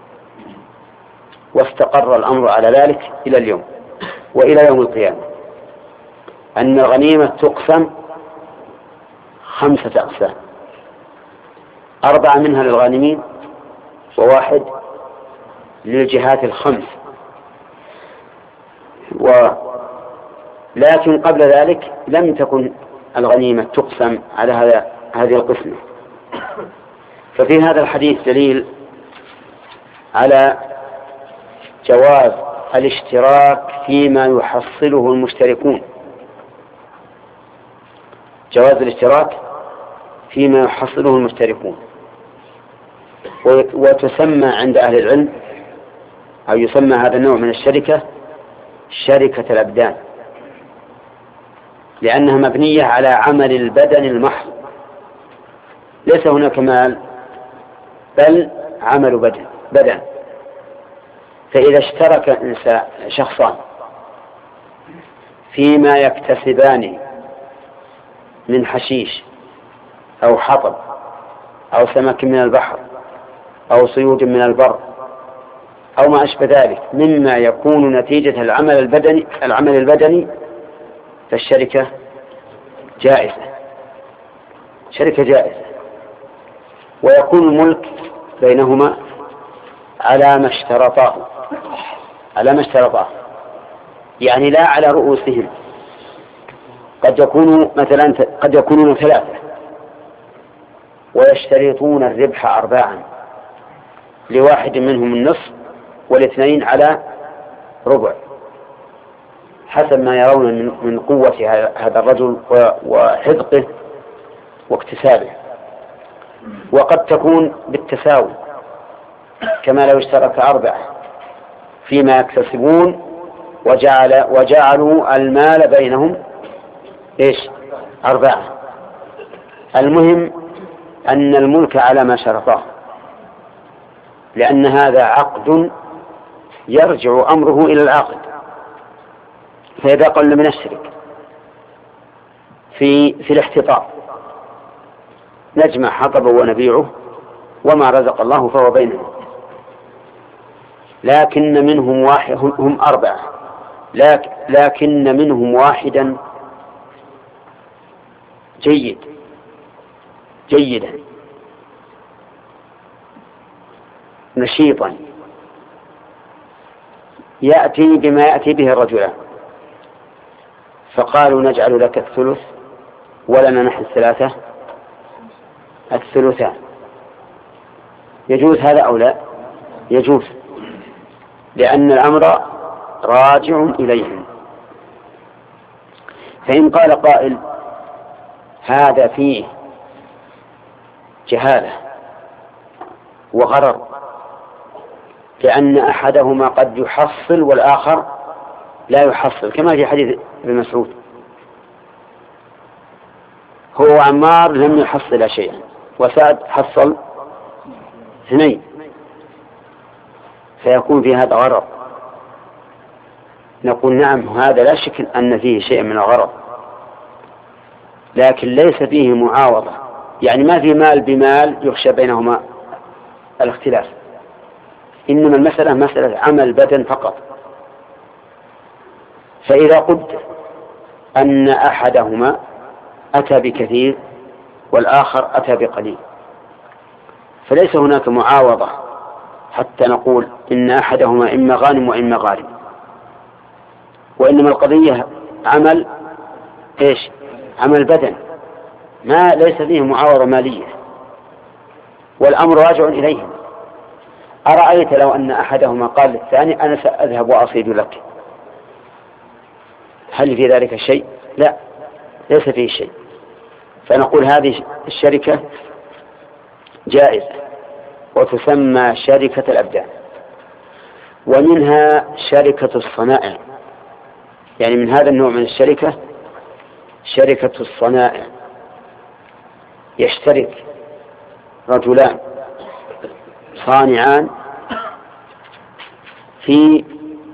واستقر الأمر على ذلك إلى اليوم وإلى يوم القيامة، أن الغنيمة تقسم خمسة أقسام: أربعة منها للغانمين، وواحد للجهات الخمس. ولكن قبل ذلك لم تكن الغنيمة تقسم على هذا هذه القسمة. ففي هذا الحديث دليل على جواز الاشتراك فيما يحصله المشتركون، جواز الاشتراك فيما يحصله المشتركون. وتسمى عند أهل العلم أو يسمى هذا النوع من الشركة شركة الأبدان، لأنها مبنية على عمل البدن المحض، ليس هناك مال بل عمل بدن بدن فإذا اشترك إنسان شخصان فيما يكتسبان من حشيش أو حطب أو سمك من البحر أو صيود من البر أو ما أشبه ذلك مما يكون نتيجة العمل البدني العمل البدني فالشركة جائزة شركة جائزة. ويكون الملك بينهما على ما اشترطاه على ما اشترطاه يعني لا على رؤوسهم. قد يكونوا مثلا قد يكونون ثلاثة ويشترطون الربح أرباعا، لواحد منهم النصف والاثنين على ربع حسب ما يرون من قوة هذا الرجل وحذقه واكتسابه. وقد تكون بالتساوي كما لو اشترك أربعة فيما يكتسبون وجعل وجعلوا المال بينهم إيش أربعة. المهم أن الملك على ما شرطاه، لأن هذا عقد يرجع أمره إلى العاقد. فإذا قل من الشرك في في الاحتطاب نجمع حطب ونبيعه وما رزق الله فهو بينهم، لكن منهم واحد هم أربعة لكن منهم واحدا جيد جيدا نشيطا يأتي بما يأتي به الرجلان، فقالوا نجعل لك الثلث ولنا نحن الثلاثة الثلثان. يجوز هذا أو لا؟ يجوز، لأن الأمر راجع إليهم. فإن قال قائل هذا فيه جهالة وغرر، لأن أحدهما قد يحصل والآخر لا يحصل، كما في حديث ابن مسعود هو عمار لم يحصل شيئا وسعد حصل اثنين، فيكون في هذا غرر. نقول نعم هذا لا شك أن فيه شيء من الغرر، لكن ليس فيه معاوضة، يعني ما في مال بمال يخشى بينهما الاختلاف، إنما المسألة مسألة عمل بدن فقط. فإذا قلت أن أحدهما أتى بكثير والآخر أتى بقليل فليس هناك معاوضة حتى نقول إن أحدهما إما غانم وإما غارم، وإنما القضية عمل إيش عمل بدن ما ليس فيه معاوضة مالية، والأمر راجع إليهم. أرأيت لو أن أحدهما قال للثاني أنا سأذهب وأصيد لك، هل في ذلك شيء؟ لا، ليس فيه شيء. فنقول هذه الشركة جائزة وتسمى شركة الأبدان. ومنها شركة الصنائع، يعني من هذا النوع من الشركة شركة الصنائع، يشترك رجلان صانعان في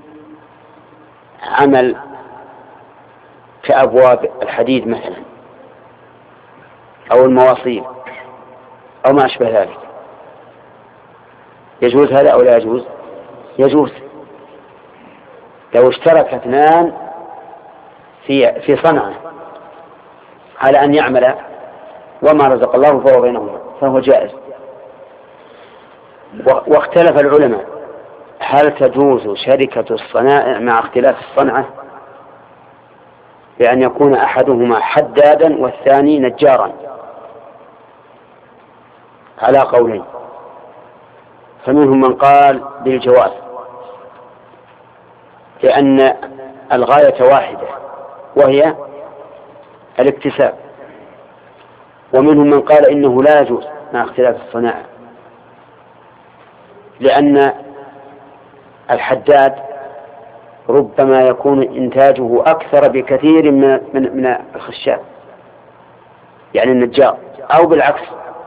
عمل كأبواب الحديد مثلا أو المواصيل أو ما أشبه ذلك. يجوز هذا أو لا يجوز؟ يجوز. لو اشترك اثنان في في صنعة على أن يعمل وما رزق الله فهو بينهما فهو جائز. واختلف العلماء هل تجوز شركة الصنائع مع اختلاف الصنعة، بأن يكون أحدهما حدادا والثاني نجارا، على قولين. فمنهم من قال بالجواز لأن الغاية واحدة وهي الاكتساب، ومنهم من قال إنه لا يجوز مع اختلاف الصناعة، لأن الحداد ربما يكون إنتاجه أكثر بكثير من من من الخشاب يعني النجار، أو بالعكس،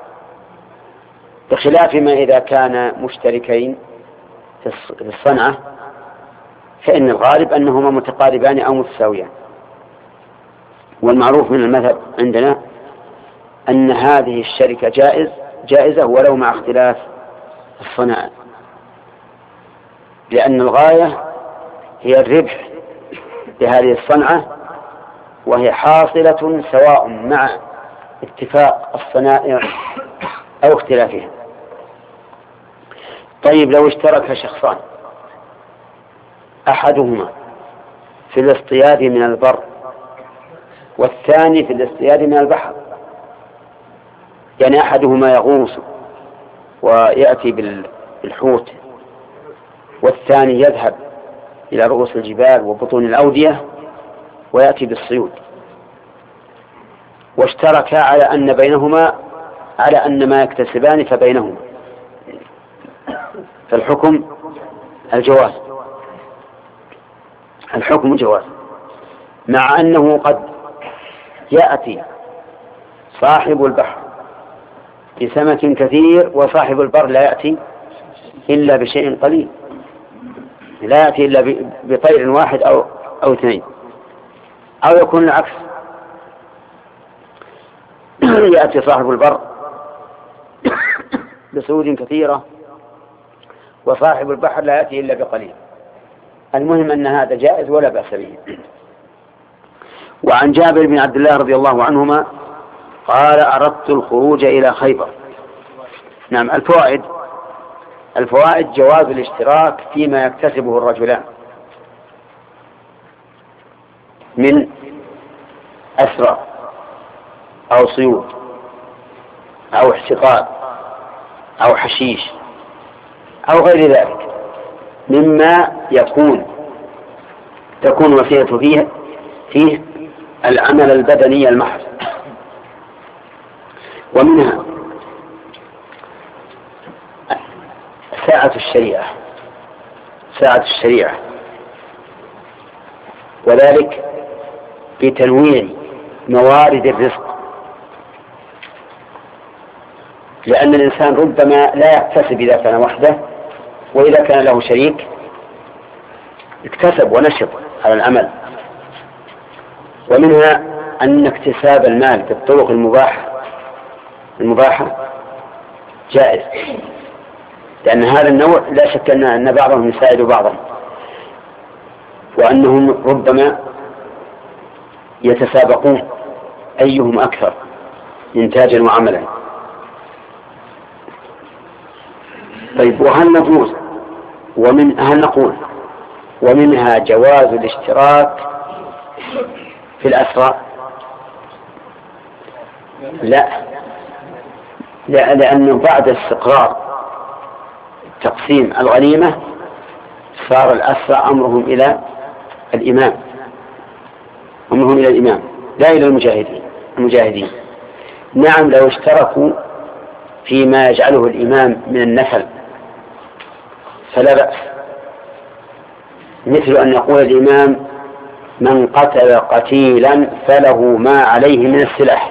بخلاف ما إذا كان مشتركين في الصنعة فإن الغالب أنهما متقاربان أو متساويان. والمعروف من المذهب عندنا أن هذه الشركة جائز جائزة ولو مع اختلاف الصناعة. لأن الغاية هي الربح بهذه الصنعة، وهي حاصلة سواء مع اتفاق الصنائع أو اختلافها. طيب لو اشترك شخصان، أحدهما في الاصطياد من البر والثاني في الاصطياد من البحر، يعني أحدهما يغوص ويأتي بالحوت والثاني يذهب إلى رؤوس الجبال وبطون الأودية ويأتي بالصيود، واشتركا على أن بينهما على أن ما يكتسبان فبينهما، فالحكم الجواز، الحكم جواز، مع أنه قد يأتي صاحب البحر بسمك كثير وصاحب البر لا يأتي إلا بشيء قليل، لا يأتي إلا بطير واحد أو أو اثنين، أو يكون العكس، يأتي صاحب البر بصيود كثيرة وصاحب البحر لا يأتي إلا بقليل. المهم أن هذا جائز ولا بأس به. وعن جابر بن عبد الله رضي الله عنهما قال أردت الخروج إلى خيبر. نعم، الفوائد الفوائد جواز الاشتراك فيما يكتسبه الرجلان من أسرى أو صيود أو احتقار أو حشيش أو غير ذلك مما يكون تكون وسيلة فيه فيه العمل البدني المحض. ومنها ساعة الشريعة ساعة الشريعة وذلك بتنويع موارد الرزق، لأن الإنسان ربما لا يكتسب إذا كان وحده، وإذا كان له شريك اكتسب ونشط على العمل. ومنها أن اكتساب المال بالطرق المباحة المباحة جائز، لأن هذا النوع لا شك أن بعضهم يساعد بعضا، وأنهم ربما يتسابقون أيهم أكثر إنتاجا وعملا. طيب، وهل نجوز ومن هل نقول ومنها جواز الاشتراك في الأسرى؟ لا، لأنه بعد استقرار تقسيم الغنيمة صار الأسرى أمرهم إلى الإمام أمرهم إلى الإمام لا إلى المجاهدين المجاهدين نعم، لو اشتركوا فيما يجعله الإمام من النفل فلا بأس، مثل أن يقول الإمام من قتل قتيلا فله ما عليه من السلاح،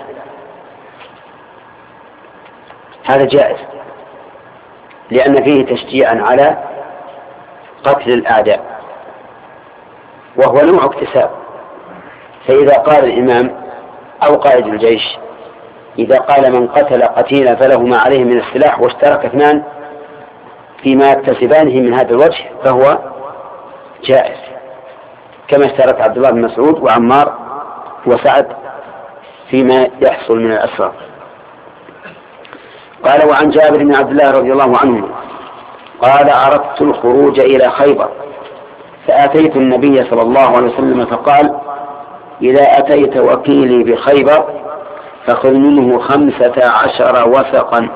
هذا جائز لأن فيه تشجيعا على قتل الأعداء، وهو نوع اكتساب. فإذا قال الإمام أو قائد الجيش إذا قال من قتل قتيلا فله ما عليه من السلاح واشترك اثنان فيما يكتسبانه من هذا الوجه فهو جائز، كما اشترك عبد الله بن مسعود وعمار وسعد فيما يحصل من الأسرى. قال وعن جابر بن عبد الله رضي الله عنه قال أردت الخروج إلى خيبر فأتيت النبي صلى الله عليه وسلم فقال إذا أتيت وكيلي بخيبر فخذ منه خمسة عشر وثقا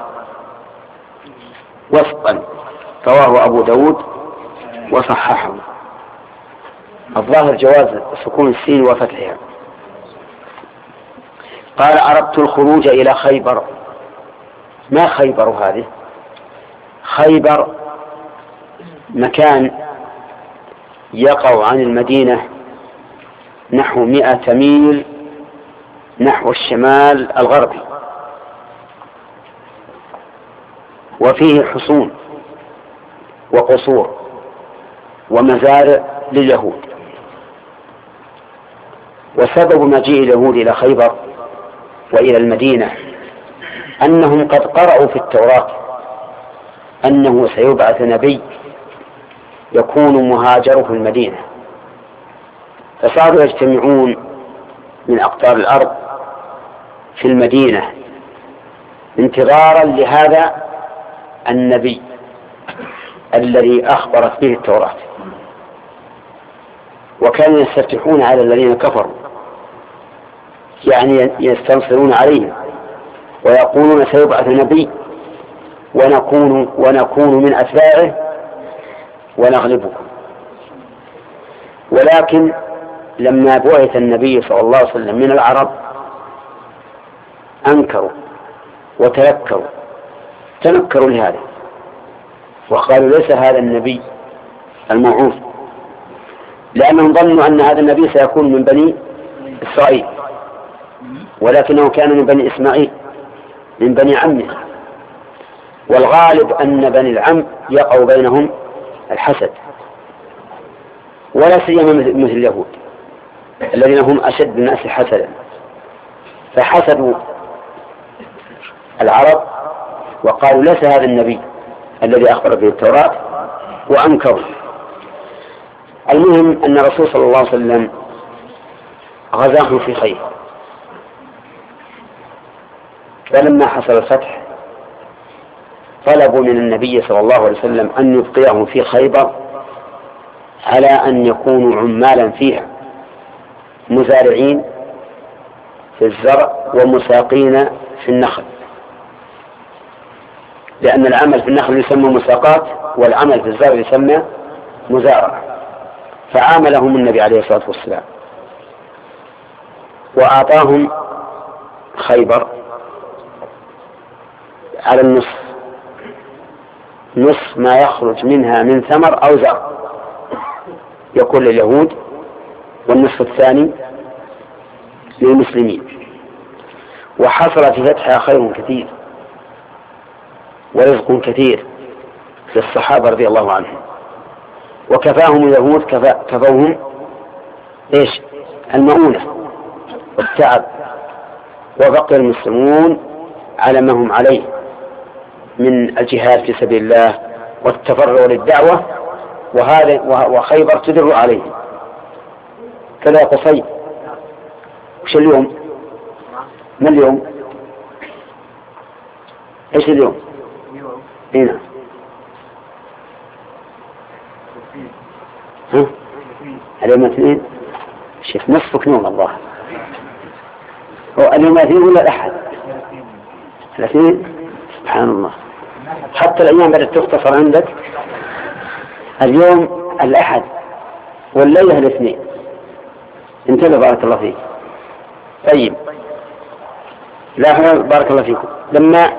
وثقا، رواه أبو داود وصححه. الظاهر جواز سكون السين وفتحها. قال أردت الخروج إلى خيبر. ما خيبر هذه؟ خيبر مكان يقع عن المدينة نحو مئة ميل نحو الشمال الغربي، وفيه حصون وقصور ومزارع لليهود. وسبب مجيء اليهود إلى خيبر وإلى المدينة أنهم قد قرأوا في التوراة أنه سيبعث نبي يكون مهاجره في المدينة، فصاروا يجتمعون من أقطار الأرض في المدينة انتظارا لهذا النبي الذي أخبرت به التوراة، وكانوا يستفتحون على الذين كفروا، يعني يستنصرون عليهم ويقولون سيبعث نبي ونكون, ونكون من أتباعه ونغلبكم. ولكن لما بعث النبي صلى الله عليه وسلم من العرب أنكروا وتنكروا تنكروا لهذا وقالوا ليس هذا النبي الموعود، لأنهم ظنوا أن هذا النبي سيكون من بني إسرائيل، ولكنه كان من بني إسماعيل من بني عمه، والغالب أن بني العم يقع بينهم الحسد، ولا سيما مثل اليهود الذين هم أشد الناس حسدا، فحسدوا العرب وقالوا ليس هذا النبي الذي أخبر به التوراة وأنكروا. المهم أن الرسول صلى الله عليه وسلم غزاهم في خيبر، فلما حصل الفتح طلبوا من النبي صلى الله عليه وسلم أن يبقيهم في خيبر على أن يكونوا عمالا فيها مزارعين في الزرع ومساقين في النخل، لأن العمل في النخل يسمى مساقات والعمل في الزرع يسمى مزارعة، فعاملهم النبي عليه الصلاة والسلام وأعطاهم خيبر على النصف، نصف ما يخرج منها من ثمر أو زرع يكون لليهود، والنصف الثاني للمسلمين. وحصل في فتحها خير كثير ورزق كثير للصحابة رضي الله عنهم، وكفاهم اليهود كفا كفوهم إيش المؤونة والتعب، وبقي المسلمون على ما هم عليه من الجهاد في سبيل الله والتفرغ للدعوة، وهذا وخيبر تدر عليه. كذا قصي وش اليوم؟ ما اليوم؟ ايش اليوم؟ هنا ها؟ اليوم اثنين شيخ نصفك نوم الله. هو اليوم اثنين ولا الأحد؟ الاثنين سبحان الله، حتى الأيام بدأت تختصر عندك. اليوم الأحد والليلة الاثنين. انتبه بارك الله فيك. طيب لا بارك الله فيكم. لما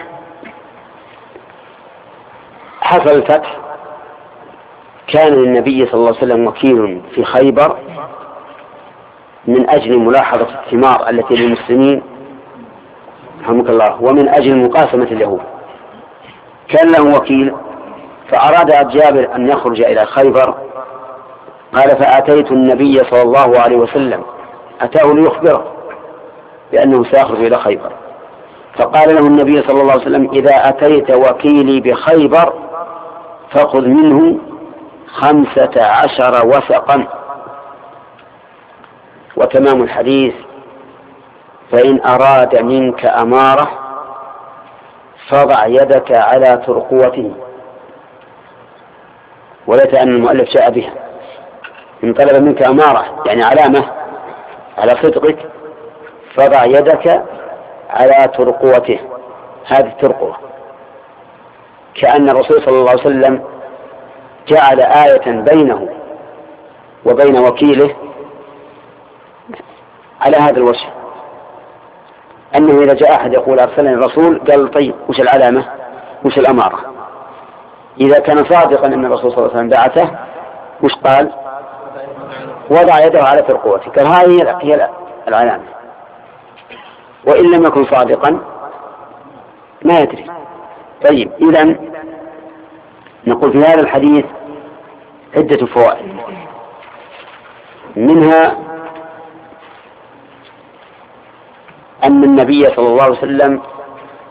حصل الفتح كان للنبي صلى الله عليه وسلم وكيل في خيبر من أجل ملاحظة الثمار التي للمسلمين رحمك الله، ومن أجل مقاسمة اليهود. كان له وكيل، فأراد جابر أن يخرج إلى خيبر، قال فأتيت النبي صلى الله عليه وسلم، أتاه ليخبره بأنه سيخرج إلى خيبر، فقال له النبي صلى الله عليه وسلم إذا أتيت وكيلي بخيبر فخذ منه خمسة عشر وثقا. وتمام الحديث فإن أراد منك أمارة فضع يدك على ترقوته، وليس أن المؤلف جاء بها. إن طلب منك أمارة يعني علامة على صدقك فضع يدك على ترقوته، هذه الترقوة، كأن الرسول صلى الله عليه وسلم جعل آية بينه وبين وكيله على هذا الوجه، أنه إذا جاء أحد يقول أرسلني الرسول قال طيب وش العلامة وش الأمارة؟ إذا كان صادقا أن الرسول صلى الله عليه وسلم بعثه وش قال؟ وضع يده على ترقوته، قال هذه هي العلامة. وإن لم يكن صادقا ما يدري. طيب إذن نقول في هذا الحديث عدة فوائد، منها أن النبي صلى الله عليه وسلم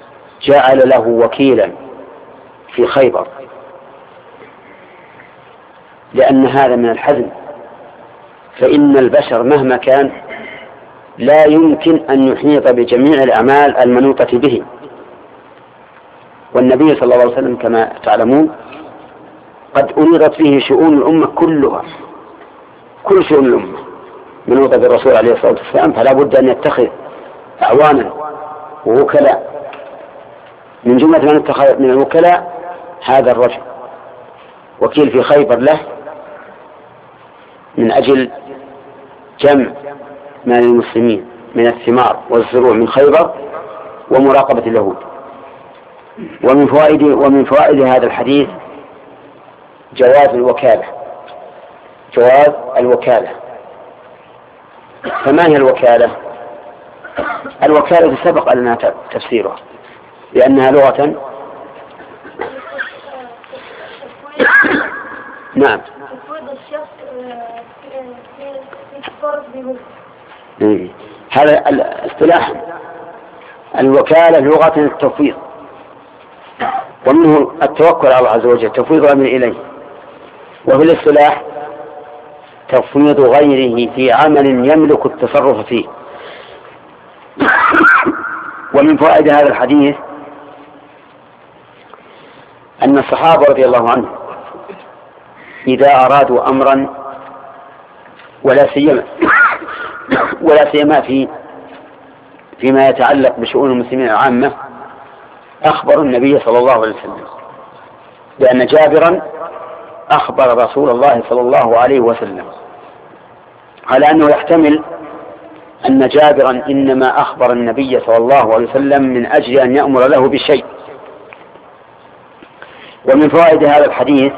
جعل له وكيلا في خيبر لأن هذا من الحزم، فإن البشر مهما كان لا يمكن أن يحيط بجميع الأعمال المنوطة به، والنبي صلى الله عليه وسلم كما تعلمون قد أريدت فيه شؤون الأمة كلها، كل شؤون الأمة منوطة بالرسول عليه الصلاة والسلام، فلا بد أن يتخذ أعوانا ووكلاء. من جملة من اتخذ من الوكلاء هذا الرجل، وكيل في خيبر له من أجل جمع مال المسلمين من الثمار والزروع من خيبر ومراقبة اليهود. ومن فوائد ومن فوائد هذا الحديث جواز الوكالة، جواز الوكالة. فما هي الوكالة؟ الوكالة سبق لنا تفسيرها لأنها لغة نعم هذا الاصطلاح. الوكالة لغة التفويض، ومنه التوكل على الله عز وجل، تفويض الأمر إليه. وفي الاصطلاح تفويض غيره في عمل يملك التصرف فيه. ومن فوائد هذا الحديث أن الصحابة رضي الله عنهم إذا أرادوا أمرا ولا سيما ولا سيما في فيما يتعلق بشؤون المسلمين العامة أخبروا النبي صلى الله عليه وسلم، لأن جابرا أخبر رسول الله صلى الله عليه وسلم، على أنه يحتمل أن جابرا إنما أخبر النبي صلى الله عليه وسلم من أجل أن يأمر له بشيء. ومن فوائد هذا الحديث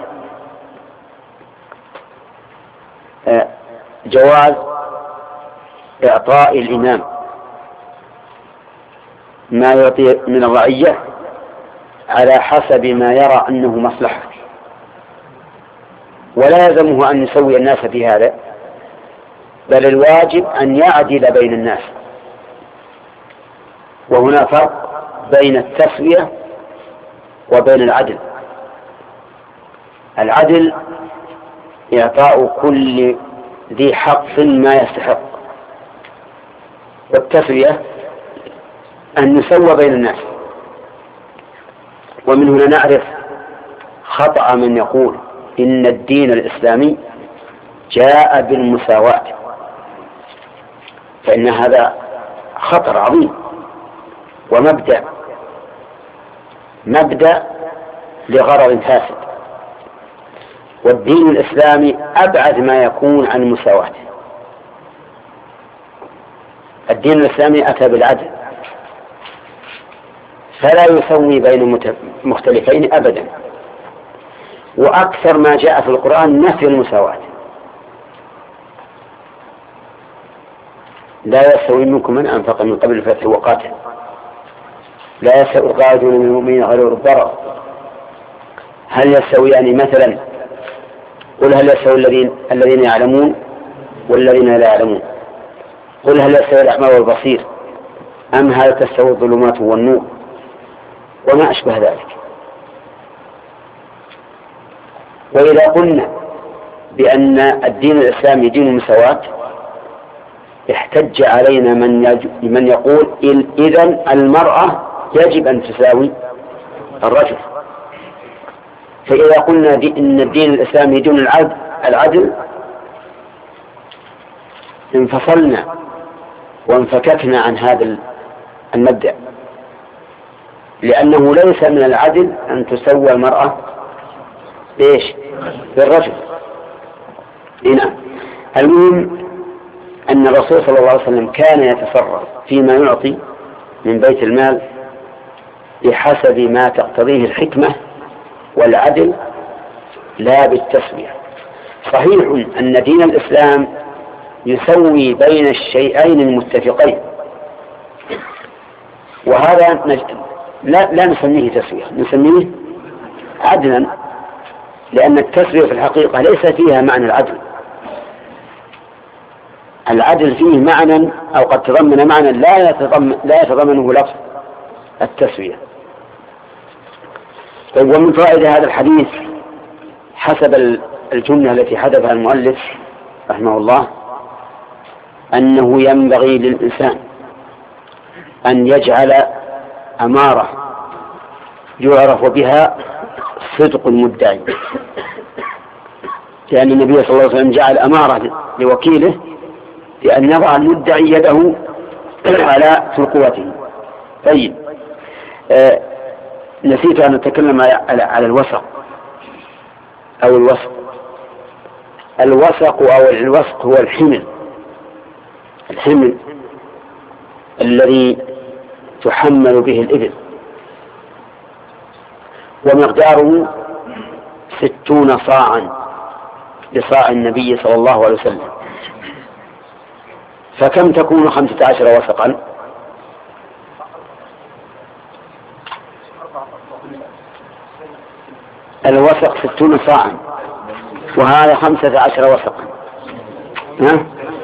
جواز إعطاء الإمام ما يعطي من الرعية على حسب ما يرى أنه مصلحة، ولا يلزمه أن يسوي الناس في هذا، بل الواجب أن يعدل بين الناس. وهنا فرق بين التسوية وبين العدل. العدل إعطاء كل ذي حق ما يستحق، والتسوية أن نسوى بين الناس. ومن هنا نعرف خطأ من يقول إن الدين الإسلامي جاء بالمساواة، فإن هذا خطر عظيم ومبدأ مبدأ لغرض فاسد. والدين الإسلامي أبعد ما يكون عن المساواة. الدين الإسلامي أتى بالعدل، فلا يسوي بين مختلفين أبدا. وأكثر ما جاء في القرآن نفي المساواة. لا يستوي منكم من أنفق من قبل الفتح وقاتل، لا يستوي القاعدون من المؤمنين غير الضرر. هل يستويان مثلا؟ قل هل يستوي الذين الذين يعلمون والذين لا يعلمون؟ قل هل يستوي الأعمى والبصير أم هل تستوي الظلمات والنور؟ وما أشبه ذلك. وإذا قلنا بأن الدين الإسلامي دين المساواة احتج علينا من من يقول إذن المرأة يجب أن تساوي الرجل. فإذا قلنا إن الدين الإسلامي دين العدل, العدل انفصلنا وانفككنا عن هذا المبدأ، لأنه ليس من العدل أن تسوى المرأة ليش بالرجل. هنا المهم أن الرسول صلى الله عليه وسلم كان يتصرف فيما يعطي من بيت المال بحسب ما تقتضيه الحكمة والعدل لا بالتسوية. صحيح أن دين الإسلام يسوي بين الشيئين المتفقين، وهذا لا, لا نسميه تسوية، نسميه عدلا، لأن التسوية في الحقيقة ليس فيها معنى العدل. العدل فيه معنى أو قد تضمن معنى لا يتضمن لا يتضمنه لفظ التسوية. طيب، ومن فائدة هذا الحديث حسب الجملة التي حذفها المؤلف رحمه الله أنه ينبغي للإنسان أن يجعل أمارة يعرف بها صدق المدعي، لأن النبي صلى الله عليه وسلم جعل أمارة لوكيله بأن يضع المدعي يده على ترقوته. طيب، آه نسيت أن أتكلم على, على الوثق أو الوثق. الوثق أو الوثق هو الحمل الحمل الذي تحمل به الإبل، ومقداره ستون صاعا لصاع النبي صلى الله عليه وسلم. فكم تكون خمسة عشر وثقا؟ الوثق ستون صاعا، وهذا خمسة عشر وثقا. ها؟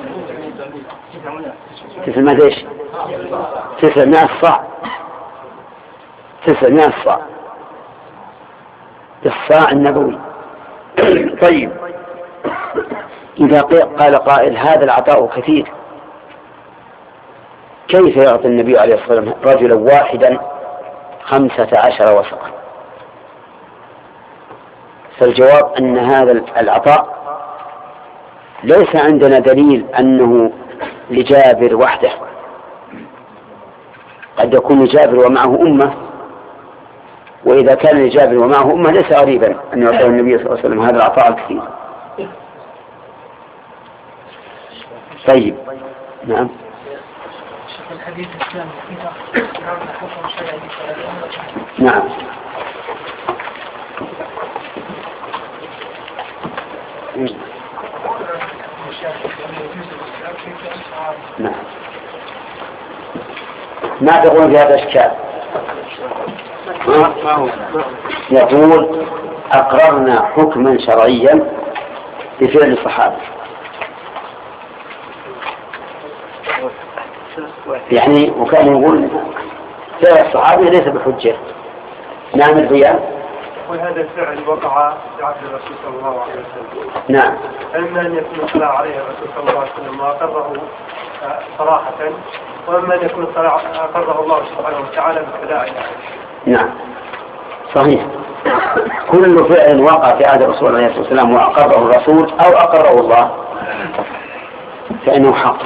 تسمى ايش؟ تسعمائة صاع. تسعمائة صاع الصاع النبوي. طيب، إذا قال قائل هذا العطاء كثير، كيف يعطي النبي عليه الصلاة والسلام رجلا واحدا خمسة عشر وثقا؟ فالجواب أن هذا العطاء ليس عندنا دليل أنه لجابر وحده، قد يكون لجابر ومعه أمة، وإذا كان لجابر ومعه أمة ليس غريبا أن يعطيه النبي صلى الله عليه وسلم هذا العطاء الكثير. طيب، نعم. الحديث الثاني في حكم شرعي. نعم. نعم. ما تقول في هذا الإشكال؟ يقول أقررنا حكما شرعيا بفعل الصحابة، يعني وكان يقول فعل الصحابة ليس بحجة. نعم البيان. وهذا الفعل وقع في عهد الرسول صلى الله عليه وسلم. نعم. إما أن يكون اطلع عليه الرسول صلى الله عليه وسلم وأقره صراحة، وإما أن يكون أقره الله سبحانه وتعالى بابتلاء. نعم، صحيح. كل فعل وقع في عهد الرسول عليه الصلاة والسلام وأقره الرسول أو أقره الله فإنه حق.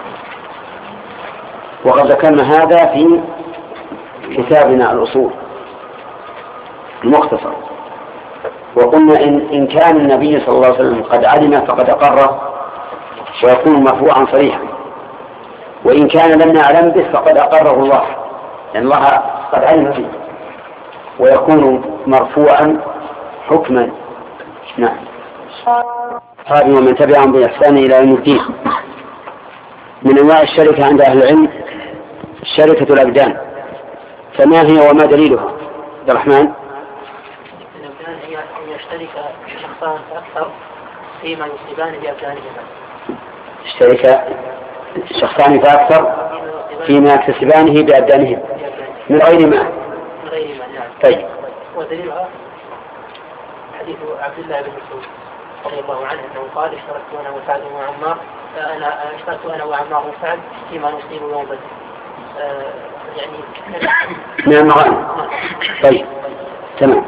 وقد ذكرنا هذا في كتابنا الأصول المختصر، وقلنا إن, إن كان النبي صلى الله عليه وسلم قد علم فقد أقره ويكون مرفوعا صريحا، وإن كان لم نعلم به فقد أقره الله لأن الله قد علم به ويكون مرفوعا حكما. نعم. هذه ومن تبعهم بإحسان إلى يوم الدين. من أنواع الشركة عند أهل العلم شركة الأبدان، فما هي وما دليلها؟ عبد الرحمن. الأبدان هي أن يشترك شخصان أكثر فيما يصيبان بأبدانهما. اشترك شخصان فأكثر فيما يكتسبانه بأبدانهم من غير ما. من غير ما. نعم. طيب. ودليلها حديث عبد الله بن مسعود رضي الله عنه أنه قال اشتركت أنا وسعد وعمار أنا اشتركت أنا وعمار وسعد فيما نصيب يوم بدر. يعني من المغانم. طيب، تمام.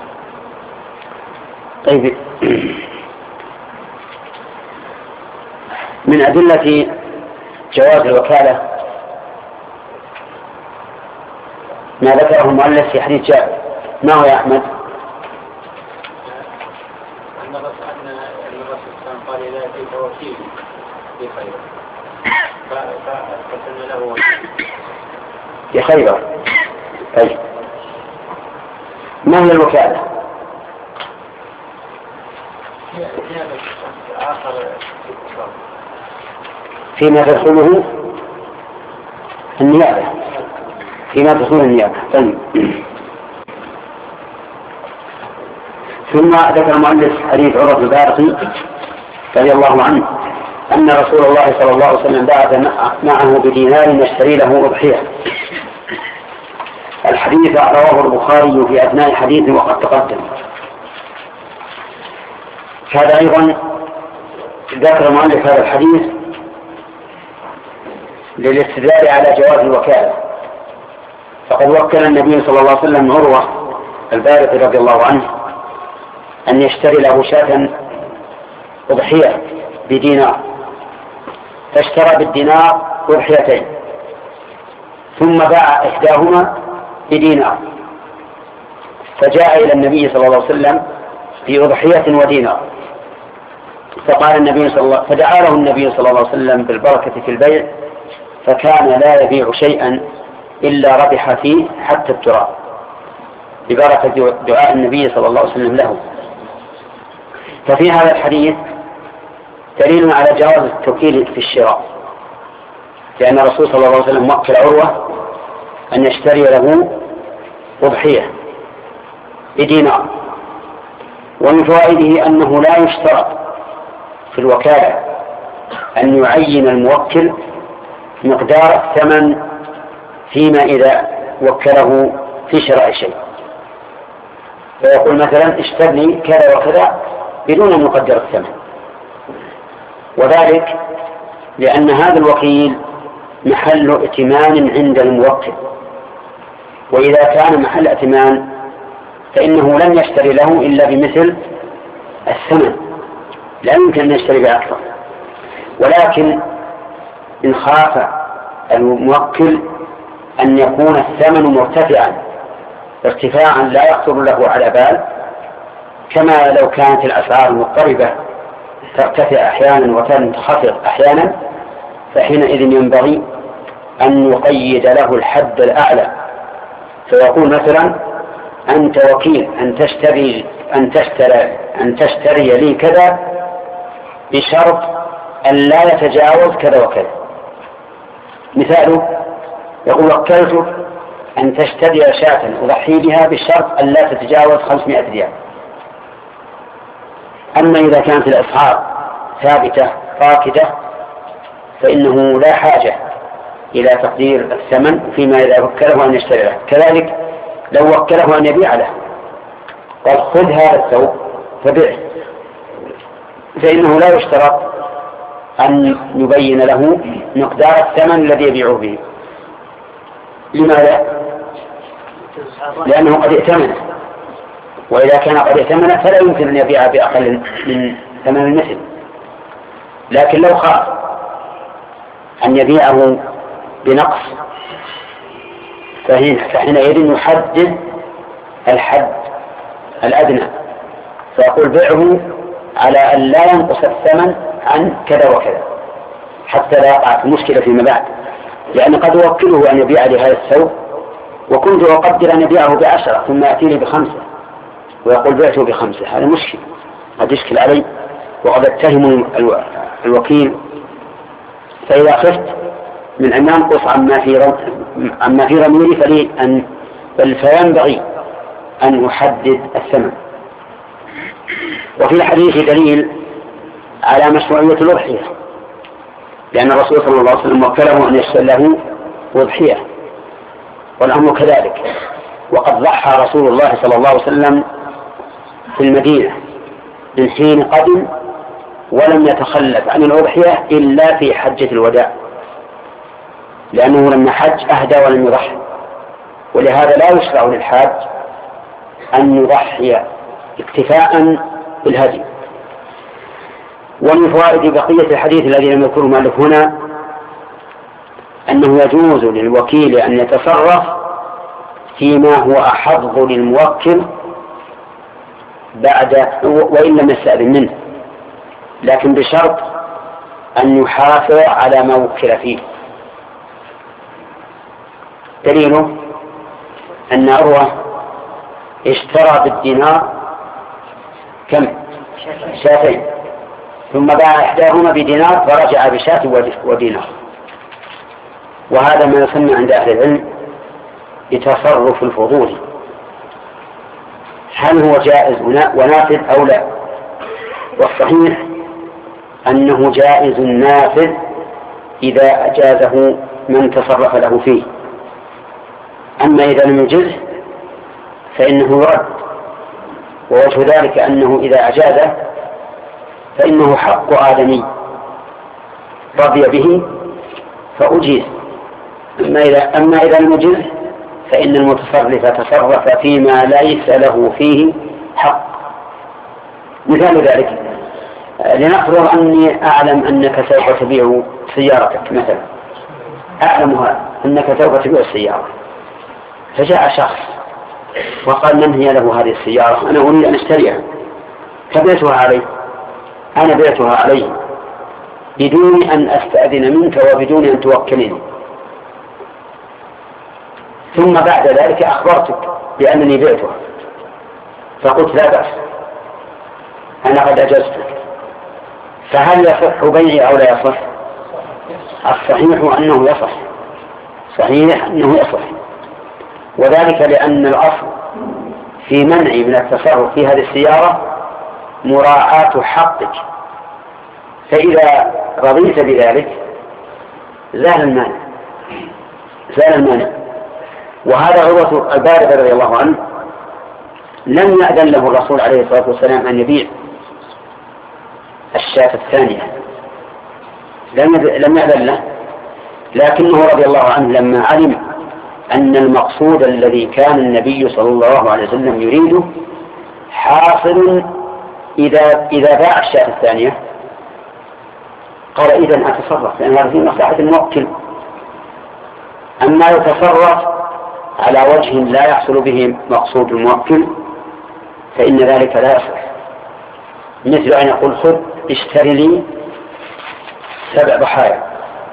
طيب، من أدلة جواز الوكالة ما ذكره المؤلف في حديث جابر. ما هو يا أحمد؟ أن الرسول قال إذا أتيت وكيل في خير فقتلنا له في خيبر. طيب، ما هي الوكالة؟ فيما تدخله النيابة. فيما تدخله النيابة. طيب. ثم ذكر المؤلف حديث عروة البارقي رضي الله عنه أن رسول الله صلى الله عليه وسلم بعث معه بدينار يشتري له أضحية. الحديث رواه البخاري في أثناء حديث وقد تقدم. هذا أيضا ذكر مؤلف هذا الحديث للاستدلال على جواز الوكالة، فقد وكل النبي صلى الله عليه وسلم عروة البارق رضي الله عنه أن يشتري له شاة أضحية بدينار، فاشترى بالدينار أضحيتين ثم باع إحداهما بدينار، فجاء إلى النبي صلى الله عليه وسلم بأضحية ودينار، فقال النبي صلى الله فدعا له النبي صلى الله عليه وسلم بالبركة في البيع، فكان لا يبيع شيئا إلا ربح فيه حتى التراب، ببركة دعاء النبي صلى الله عليه وسلم له. ففي هذا الحديث دليل على جواز التوكيل في الشراء، لأن الرسول صلى الله عليه وسلم وكل عروة أن يشتري له أضحية بدينار. ومن فوائده أنه لا يشترط في الوكالة أن يعين الموكل مقدار الثمن فيما إذا وكله في شراء شيء، فيقول مثلا اشتر لي كذا وكذا بدون أن يقدر الثمن، وذلك لأن هذا الوكيل محل ائتمان عند الموكل، وإذا كان محل ائتمان فإنه لن يشتري له إلا بمثل الثمن، لا يمكن أن يشتري بأكثر. ولكن إن خاف الموكل أن يكون الثمن مرتفعا ارتفاعا لا يخطر له على بال، كما لو كانت الأسعار مضطربة ترتفع أحيانا وتنخفض أحيانا، فحينئذ ينبغي أن يقيد له الحد الأعلى، فيقول مثلا أنت وكيل أن تشتري أن تشتري أن تشتري لي كذا بشرط أن لا يتجاوز كذا وكذا. مثاله يقول وكلتك أن تشتري شاة أضحي بها بالشرط أن لا تتجاوز خمسمائة ريال. أما إذا كانت الأسعار ثابتة راكدة فإنه لا حاجة إلى تقدير الثمن فيما إذا وكله أن يشتري له. كذلك لو وكله أن يبيع له قال خذ هذا الثوب فبيعه، فإنه لا يشترط أن يبين له مقدار الثمن الذي يبيعه به. لماذا؟ لأنه قد ائتمنه، وإذا كان قد ائتمنه فلا يمكن أن يبيع بأقل من ثمن المثل. لكن لو خاف أن يبيعه بنقص فحينئذ يحدد الحد الأدنى، فيقول بيعه على أن لا ينقص الثمن عن كذا وكذا حتى لا يقع في مشكلة فيما بعد، لأن قد أوكله أن يبيع لي هذا الثوب وكنت أقدر أن يبيعه بعشرة ثم يأتي لي بخمسة ويقول بعته بخمسة، هذا مشكل قد يشكل علي وقد اتهم الوكيل. فإذا خفت من أن ينقص عما في عما في ضميري فلي أن بل فينبغي أن أحدد الثمن. وفي الحديث دليل على مشروعية الأضحية، لأن الرسول صلى الله عليه وسلم وكله أن يشتري له أضحية، والأمر كذلك. وقد ضحى رسول الله صلى الله عليه وسلم في المدينة من حين قدم ولم يتخلف عن الأضحية إلا في حجة الوداع، لأنه لما حج أهدى ولم يضحي، ولهذا لا يشرع للحاج أن يضحي اكتفاء بالهدي. ومن فوائد بقية الحديث الذي لم يذكره مالك هنا أنه يجوز للوكيل أن يتصرف فيما هو أحظ للموكل بعد وإن لم يستأذن منه، لكن بشرط أن يحافظ على ما وكل فيه. دليله أن عروة اشترى بالدينار كم؟ شاتين، ثم باع إحداهما بدينار فرجع بشاة ودينار. وهذا ما يسمى عند أهل العلم بتصرف الفضول، هل هو جائز ونافذ أو لا؟ والصحيح أنه جائز نافذ إذا أجازه من تصرف له فيه، أما إذا لم يجزه فإنه يرد. ووجه ذلك أنه إذا أجازه فإنه حق آدمي رضي به فأجيز. أما إذا, أما إذا لم يجز فإن المتصرف تصرف فيما ليس له فيه حق. مثال ذلك لنفرض أني أعلم أنك سوف تبيع سيارتك مثلا، أعلمها أنك سوف تبيع السيارة، فجاء شخص وقال من هي له هذه السيارة؟ أنا أريد أن أشتريها، فبيتها علي، أنا بيتها علي بدون أن أستأذن منك وبدون أن توكلني، ثم بعد ذلك أخبرتك بأنني بعتها، فقلت لا بأس أنا قد أجزتك، فهل يصح بيعي أو لا يصح؟ الصحيح أنه يصح، صحيح أنه يصح، وذلك لأن الأصل في منع من التصرف في هذه السيارة مراعاة حقك، فإذا رضيت بذلك زال المانع زال المانع وهذا عروة البارد رضي الله عنه لم يأذن له الرسول عليه الصلاة والسلام أن يبيع الشاة الثانية، لم يأذن له، لكنه رضي الله عنه لما علم أن المقصود الذي كان النبي صلى الله عليه وسلم يريده حاصل إذا إذا باع الشاة الثانية قال إذن أتصرف، لأن هذا في مصلحة الموكل. أما يتصرف على وجه لا يحصل به مقصود الموكل فإن ذلك لا يصح، مثل أن يقول خذ اشتري لي سبع ضحايا،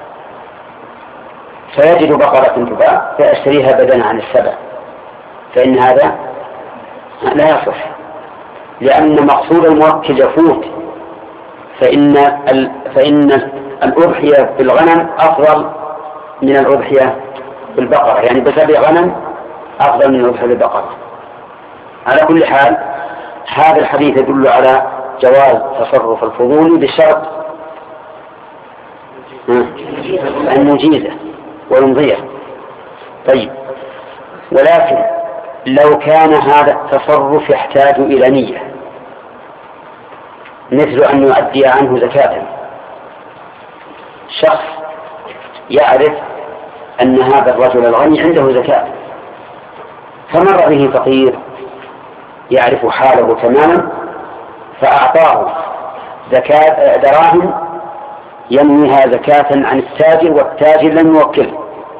فيجد بقرة تباع فيشتريها بدلا عن السبع، فإن هذا لا يصح، لأن مقصود الموكل يفوت، فإن ال... فإن الأضحية بالغنم أفضل من الأضحية بالبقرة، يعني بسبع غنم أفضل من الأضحية بالبقرة. على كل حال هذا الحديث يدل على جواز تصرف الفضول بشرط المجيزة ويمضيه. طيب، ولكن لو كان هذا التصرف يحتاج إلى نية، مثل أن يؤدي عنه زكاة، شخص يعرف أن هذا الرجل الغني عنده زكاة، فمر به فقير يعرف حاله تماما فأعطاه زكاة دراهم ينميها زكاة عن التاجر والتاجر لم يوكله،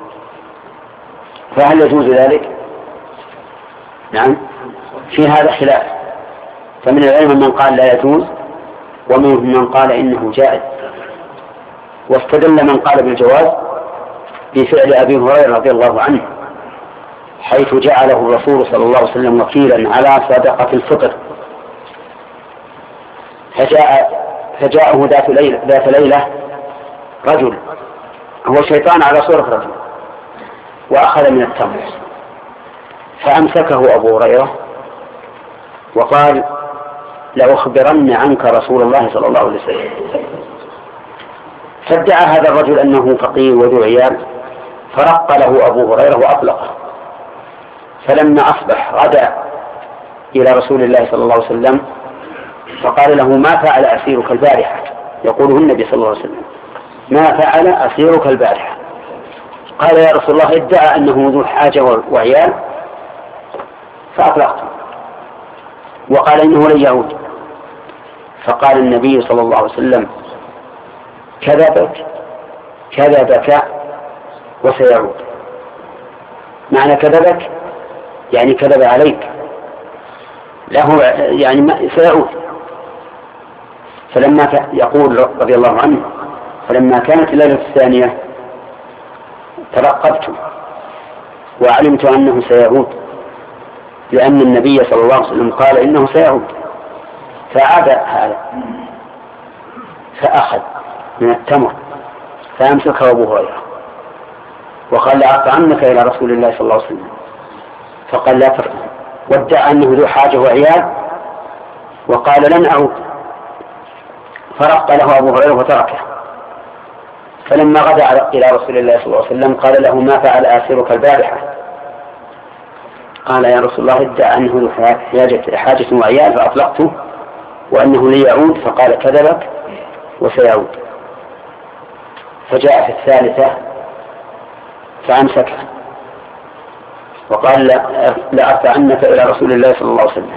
فهل يجوز ذلك؟ نعم، في هذا خلاف، فمن العلم من قال لا يجوز ومنهم من قال إنه جائز، واستدل من قال بالجواز بفعل أبي هريرة رضي الله عنه حيث جعله الرسول صلى الله عليه وسلم وكيلا على صدقة الفطر، فجاء فجاءه ذات ليلة, ذات ليلة رجل هو شيطان على صورة رجل وأخذ من التمر، فأمسكه أبو هريرة وقال لأخبرن عنك رسول الله صلى الله عليه وسلم. فادعى هذا الرجل أنه فقير وذو عيال، فرق له أبو هريرة وأطلقه، فلما أصبح غدا إلى رسول الله صلى الله عليه وسلم فقال له ما فعل أسيرك البارحة، يقوله النبي صلى الله عليه وسلم ما فعل أسيرك البارحة؟ قال يا رسول الله ادعى أنه ذو حاجة وعيال فأطلقته، وقال إنه لن يعود. فقال النبي صلى الله عليه وسلم كذبك كذبك وسيعود. معنى كذبك يعني كذب عليك، له يعني سيعود. فلما يقول رضي الله عنه فلما كانت الليلة الثانية ترقبت وعلمت أنه سيعود، لأن النبي صلى الله عليه وسلم قال إنه سيعود، فعاد هذا فأخذ من التمر فأمسكه أبو هريرة وقال لأطعنك إلى رسول الله صلى الله عليه وسلم، فقال لا ترقب، وادعى أنه ذو حاجة وعيال وقال لن أعود، فرق له أبو هريرة وتركه. فلما غدا إلى رسول الله صلى الله عليه وسلم قال له ما فعل آسرك البارحة؟ قال يا رسول الله ادعى أنه ذو حاجة وعيال فأطلقته وأنه ليعود، فقال كذبك وسيعود. فجاء في الثالثة فأمسكها وقال لأرفعنك إلى رسول الله صلى الله عليه وسلم،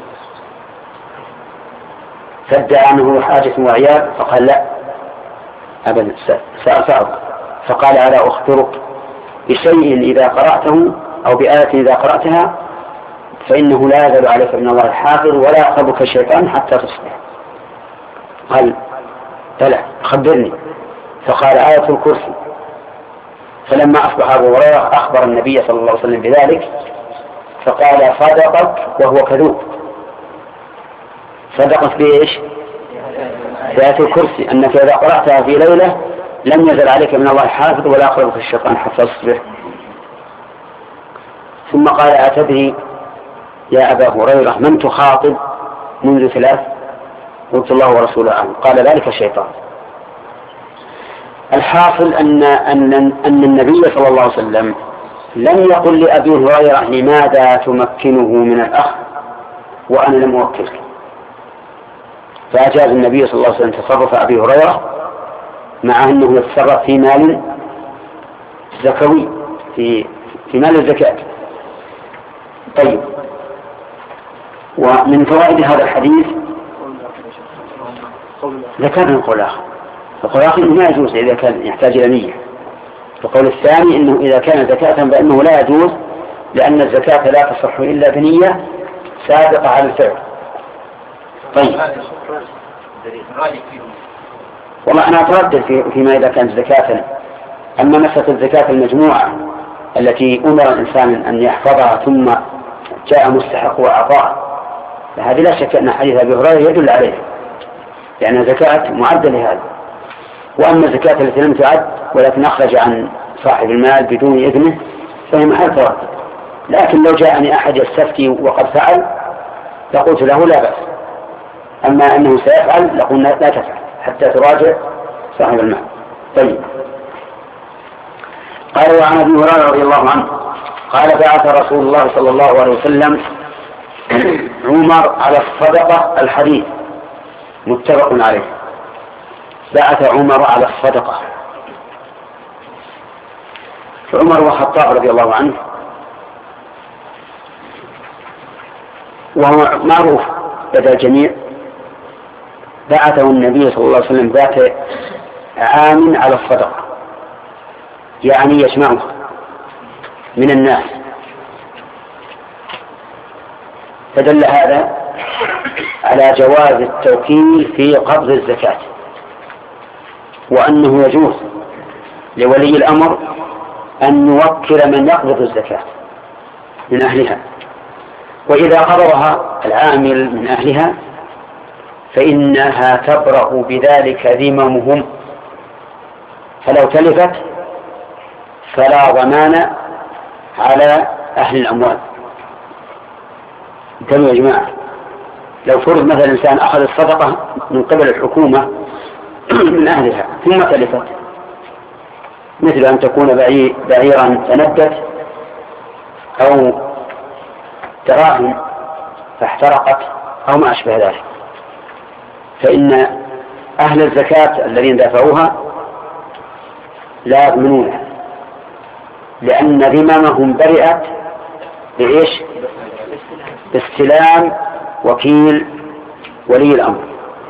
فادعى أنه حاجة وعيال، فقال لا أبدا سأرفعك. فقال ألا أخبرك بشيء إذا قرأته أو بآية إذا قرأتها فإنه لا يزال عليك من الله الحافظ ولا يقربك الشيطان حتى تصبح. قال بلى خبرني. فقال آية الكرسي. فلما أصبح أبو هريرة أخبر النبي صلى الله عليه وسلم بذلك، فقال صدقك وهو كذوب. صدقت بإيش؟ بآية الكرسي، أنك إذا قرأتها في ليلة لم يزل عليك من الله حافظ ولا يقربك الشيطان حتى تصبح. ثم قال أتدري يا أبا هريرة من تخاطب منذ ثلاث؟ قلت الله ورسوله أعلم. قال ذلك الشيطان. الحاصل أن, أن, أن النبي صلى الله عليه وسلم لم يقل لأبي هريرة لماذا تمكنه من الأخ وأنا لم أوكلك، فأجاز النبي صلى الله عليه وسلم تصرف أبي هريرة مع أنه يتصرف في مال زكوي، في, في مال الزكاة. طيب، ومن فوائد هذا الحديث ذكرنا القول الآخر. القول الآخر إنه ما يجوز إذا كان يحتاج إلى نية. القول الثاني إنه إذا كان زكاة فإنه لا يجوز، لأن الزكاة لا تصح إلا بنية سابقة على الفعل. طيب، والله أنا أتردد في فيما إذا كانت زكاة. أما مسألة الزكاة المجموعة التي أمر الإنسان أن يحفظها ثم جاء مستحق وأعطاه، فهذه لا شك أن حديث أبي هريرة يدل عليه، لأن زكاة معدة لهذا. وأما الزكاة التي لم تعد ولكن أخرج عن صاحب المال بدون إذنه فهي محل تردد. لكن لو جاءني أحد يستفتي وقد فعل لقلت له لا بأس، أما أنه سيفعل لقلنا لا تفعل حتى تراجع صاحب المال. طيب، قال وعن أبي هريرة رضي الله عنه قال بعث رسول الله صلى الله عليه وسلم عمر على الصدقة. الحديث متفق عليه. بعث عمر على الصدقة. فعمر وخطاب رضي الله عنه وهو معروف لدى الجميع، بعثه النبي صلى الله عليه وسلم ذات عام على الصدقة، يعني يجمعه من الناس. فدل هذا على جواز التوكيل في قبض الزكاة، وأنه يجوز لولي الأمر أن يوكل من يقبض الزكاة من أهلها، وإذا قبضها العامل من أهلها فإنها تبرأ بذلك ذممهم، فلو تلفت فلا ضمان على أهل الأموال. انتبهوا يا جماعة، لو فرض مثلا الإنسان أخذ الصدقة من قبل الحكومة من أهلها ثم تلفت، مثل أن تكون بعيرا تندت أو دراهم فاحترقت أو ما أشبه ذلك، فإن أهل الزكاة الذين دافعوها لا يضمنونها، لأن ذممهم برئت بإيش؟ باستلام وكيل ولي الأمر.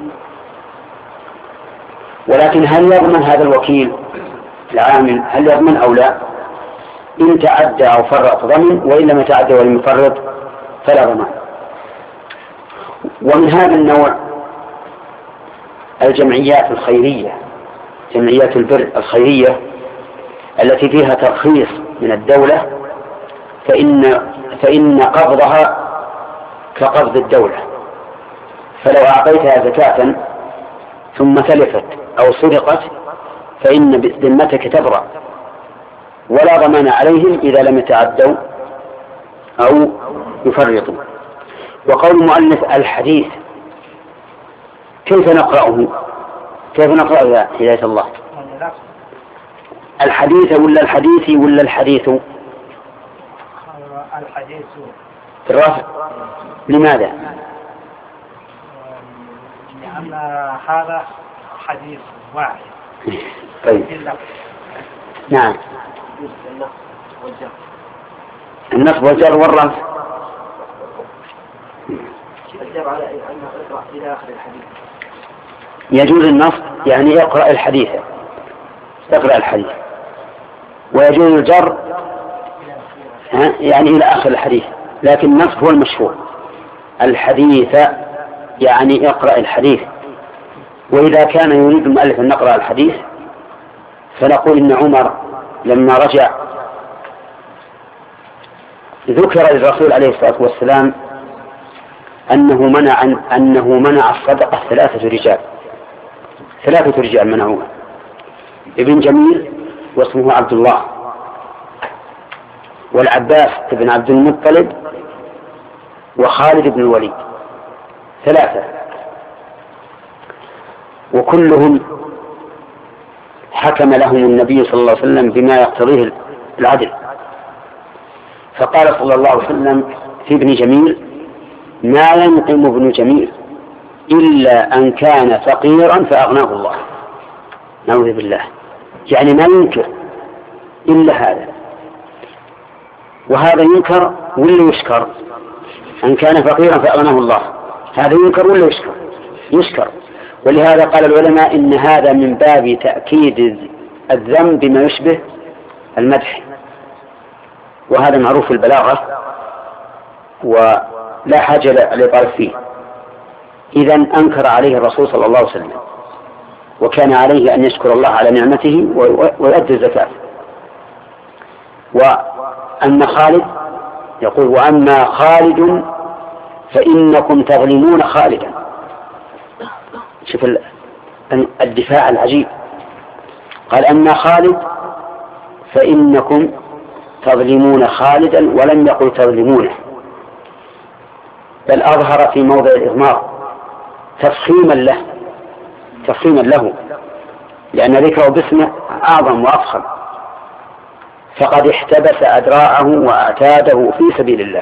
ولكن هل يضمن هذا الوكيل العامل؟ هل يضمن أو لا؟ إن تعدى أو فرط ضمن، وإن لم يتعدى ولم يفرط فلا ضمان. ومن هذا النوع الجمعيات الخيرية، جمعيات البر الخيرية التي فيها ترخيص من الدولة، فإن, فإن قبضها كقبض الدولة. فلو أعطيتها زكاة ثم تلفت أو سرقت فإن ذمتك تبرأ ولا ضمان عليهم إذا لم يتعدوا أو يفرطوا. وقول المؤلف الحديث، كيف نقرأه؟ كيف نقرأ يا هداية الله؟ الحديث ولا الحديث ولا الحديث؟ الحديث في الرفع. لماذا؟ أن هذا حديث واحد. طيب. نعم. النصب والجر والرفع. الجر على أنه اقرأ إلى آخر الحديث. يجوز النصب يعني اقرأ الحديث، اقرأ الحديث، ويجوز الجر يعني إلى آخر الحديث، لكن النصب هو المشهور. الحديث يعني اقرأ الحديث. وإذا كان يريد المؤلف أن نقرأ الحديث فنقول إن عمر لما رجع ذكر للرسول عليه الصلاة والسلام أنه منع أنه منع الصدقة ثلاثة رجال ثلاثة رجال منعوها: ابن جميل واسمه عبد الله، والعباس بن عبد المطلب، وخالد بن الوليد، ثلاثة، وكلهم حكم لهم النبي صلى الله عليه وسلم بما يقتضيه العدل. فقال صلى الله عليه وسلم في ابن جميل: ما ينقم ابن جميل إلا أن كان فقيرا فأغناه الله. نعوذ بالله، يعني ما ينكر إلا هذا، وهذا ينكر ولا يشكر؟ أن كان فقيرا فأغناه الله، هذا ينكر ولا يشكر؟ يشكر. ولهذا قال العلماء إن هذا من باب تأكيد الذم بما يشبه المدح، وهذا معروف البلاغة ولا حاجة للإطالة فيه. إذا أنكر عليه الرسول صلى الله عليه وسلم، وكان عليه أن يشكر الله على نعمته ويؤدي الزكاة. وأما خالد يقول: وأما خالد فإنكم تظلمون خالدا. شوف الدفاع العجيب، قال: أما خالد فإنكم تظلمون خالدا، ولم يقل تظلمونه، بل أظهر في موضع الإضمار تفخيما له تفخيما له لأن ذكره باسمه أعظم وأفخم. فقد احتبس أدراعه وأعتاده في سبيل الله،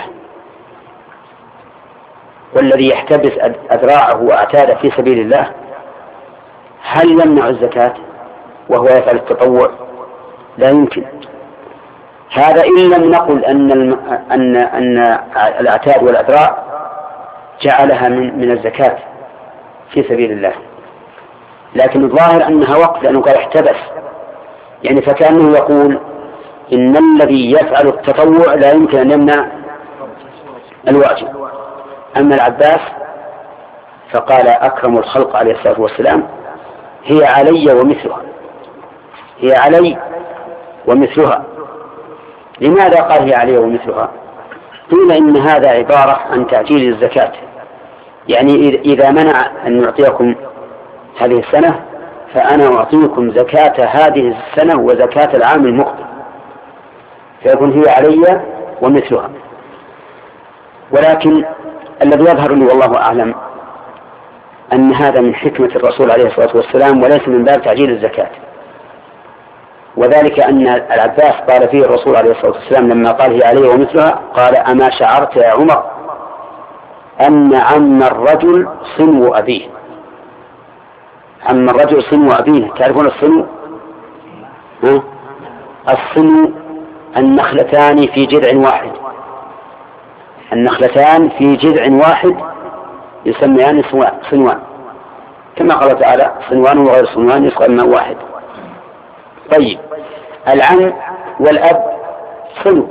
والذي يحتبس أدراعه وأعتاده في سبيل الله هل يمنع الزكاة وهو يفعل التطوع؟ لا يمكن. هذا إن لم نقل أن أن أن الأعتاد والأدراع جعلها من من الزكاة في سبيل الله، لكن الظاهر أنها وقف، لأنه قال احتبس، يعني فكأنه يقول إن الذي يفعل التطوع لا يمكن أن يمنع الواجب. أما العباس فقال أكرم الخلق عليه الصلاة والسلام: هي علي ومثلها، هي علي ومثلها. لماذا قال هي علي ومثلها؟ قيل إن هذا عبارة عن تعجيل الزكاة، يعني إذا منع أن نعطيكم هذه السنة فأنا أعطيكم زكاة هذه السنة وزكاة العام المقبل، فيكون هي علي ومثلها. ولكن الذي يظهر لي والله أعلم أن هذا من حكمة الرسول عليه الصلاة والسلام وليس من باب تعجيل الزكاة، وذلك أن العباس قال فيه الرسول عليه الصلاة والسلام لما قال هي عليه ومثلها قال: أما شعرت يا عمر أن عم الرجل صنو أبيه؟ عم الرجل صنو أبيه، تعرفون الصنو؟ ها؟ الصنو النخلتان في جذع واحد، النخلتان في جذع واحد يسميان صنوان، كما قال تعالى: صنوان وغير صنوان يسقى الماء واحد. طيب، العم والأب صنو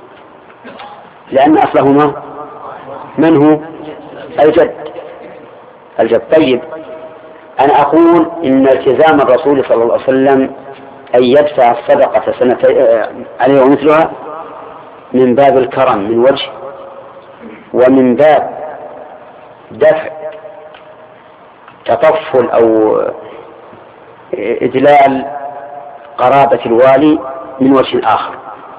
لأن أصلهما من هو؟ الجد الجد طيب، أنا أقول إن التزام الرسول صلى الله عليه وسلم أن يدفع الصدقة سنتين عليه ومثلها من باب الكرم من وجه، ومن باب دفع تطفل أو إدلال قرابة الوالي من وجه آخر.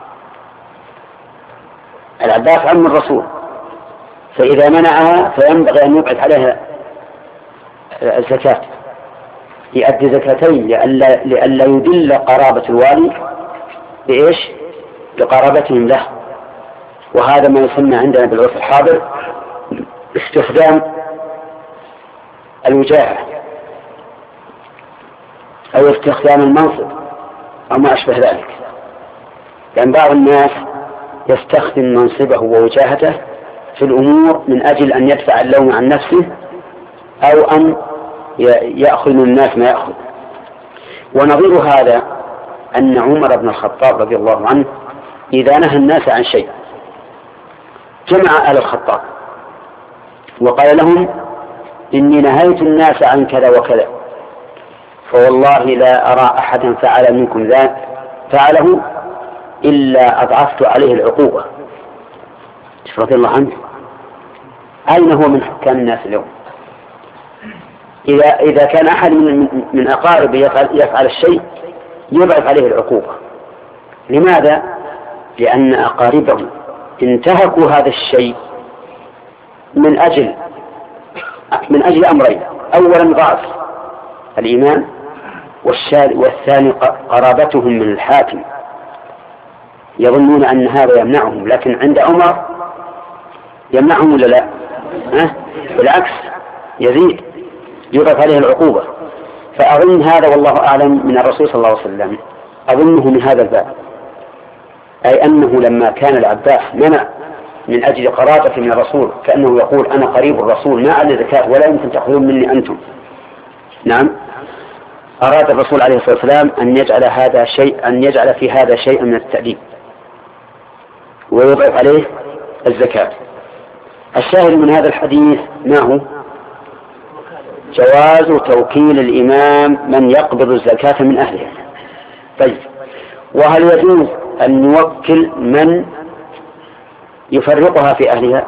العباس عم الرسول، فإذا منعها فينبغي أن يبعد عليها الزكاة، يؤدي زكاتين لئلا لئلا يدل قرابة الوالي بإيش؟ بقرابتهم له. وهذا ما يسمى عندنا بالعرف الحاضر استخدام الوجاهة أو استخدام المنصب أو ما أشبه ذلك. لأن بعض الناس يستخدم منصبه ووجاهته في الأمور من أجل أن يدفع اللوم عن نفسه أو أن يأخذ من الناس ما يأخذ. ونظير هذا أن عمر بن الخطاب رضي الله عنه إذا نهى الناس عن شيء جمع آل الخطاب وقال لهم إني نهيت الناس عن كذا وكذا، فوالله لا أرى أحدا فعل منكم ذلك فعله إلا أضعفت عليه العقوبة. رضي الله عنه. أين هو من حكام الناس اليوم؟ إذا إذا كان أحد من من أقاربه يفعل, يفعل الشيء يضعف عليه العقوبة. لماذا؟ لأن أقاربه انتهكوا هذا الشيء من أجل من أجل أمرين: أولا ضعف الإيمان، والثاني قرابتهم من الحاكم، يظنون أن هذا يمنعهم، لكن عند عمر يمنعهم ولا لا؟ أه؟ بالعكس يزيد، يضعف عليه العقوبة. فأظن هذا والله أعلم من الرسول صلى الله عليه وسلم، أظنه من هذا الباب، أي أنه لما كان العباس منع من أجل قرابة من الرسول، كأنه يقول أنا قريب الرسول ما علي زكاة ولا يمكن تأخذون مني أنتم. نعم، أراد الرسول عليه الصلاة والسلام أن يجعل هذا شيء أن يجعل في هذا شيء من التأديب ويضعف عليه الزكاة. الشاهد من هذا الحديث ما هو؟ جواز توكيل الإمام من يقبض الزكاة من أهلها. طيب، وهل يجوز أن نوكل من يفرقها في أهلها؟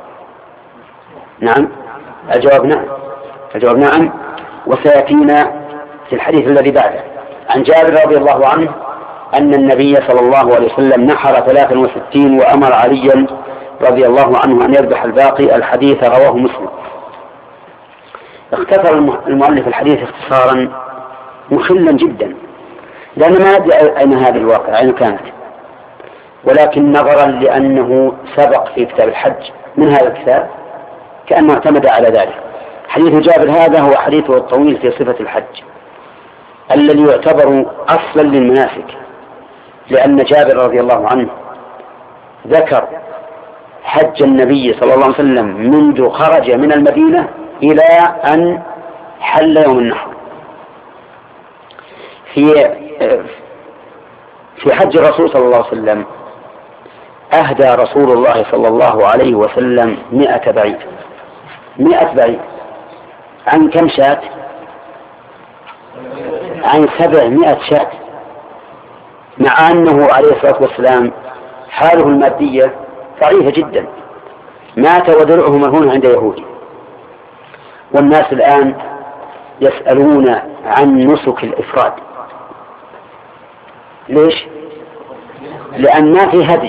نعم، الجواب نعم، الجواب نعم، وسيأتينا في الحديث الذي بعده. عن جابر رضي الله عنه أن النبي صلى الله عليه وسلم نحر ثلاثا وستين وأمر عليا رضي الله عنه أن يذبح الباقي. الحديث رواه مسلم. اختصر المؤلف الحديث اختصارا مخلا جدا، لأن ما ندري أين هذه الواقع أين كانت، ولكن نظرا لأنه سبق في كتاب الحج من هذا الكتاب كأنه اعتمد على ذلك. حديث جابر هذا هو حديثه الطويل في صفة الحج الذي يعتبر أصلا للمناسك، لأن جابر رضي الله عنه ذكر حج النبي صلى الله عليه وسلم منذ خرج من المدينة إلى أن حل يوم النحر. في في حج الرسول صلى الله عليه وسلم أهدى رسول الله صلى الله عليه وسلم مئة بعير، مئة بعير عن كم شاة؟ عن سبعمائة شاة، مع أنه عليه الصلاة والسلام حاله المادية ضعيفة جدا، مات ودرعه مرهون عند يهودي. والناس الآن يسألون عن نسك الإفراد. ليش؟ لأن ما في هدي،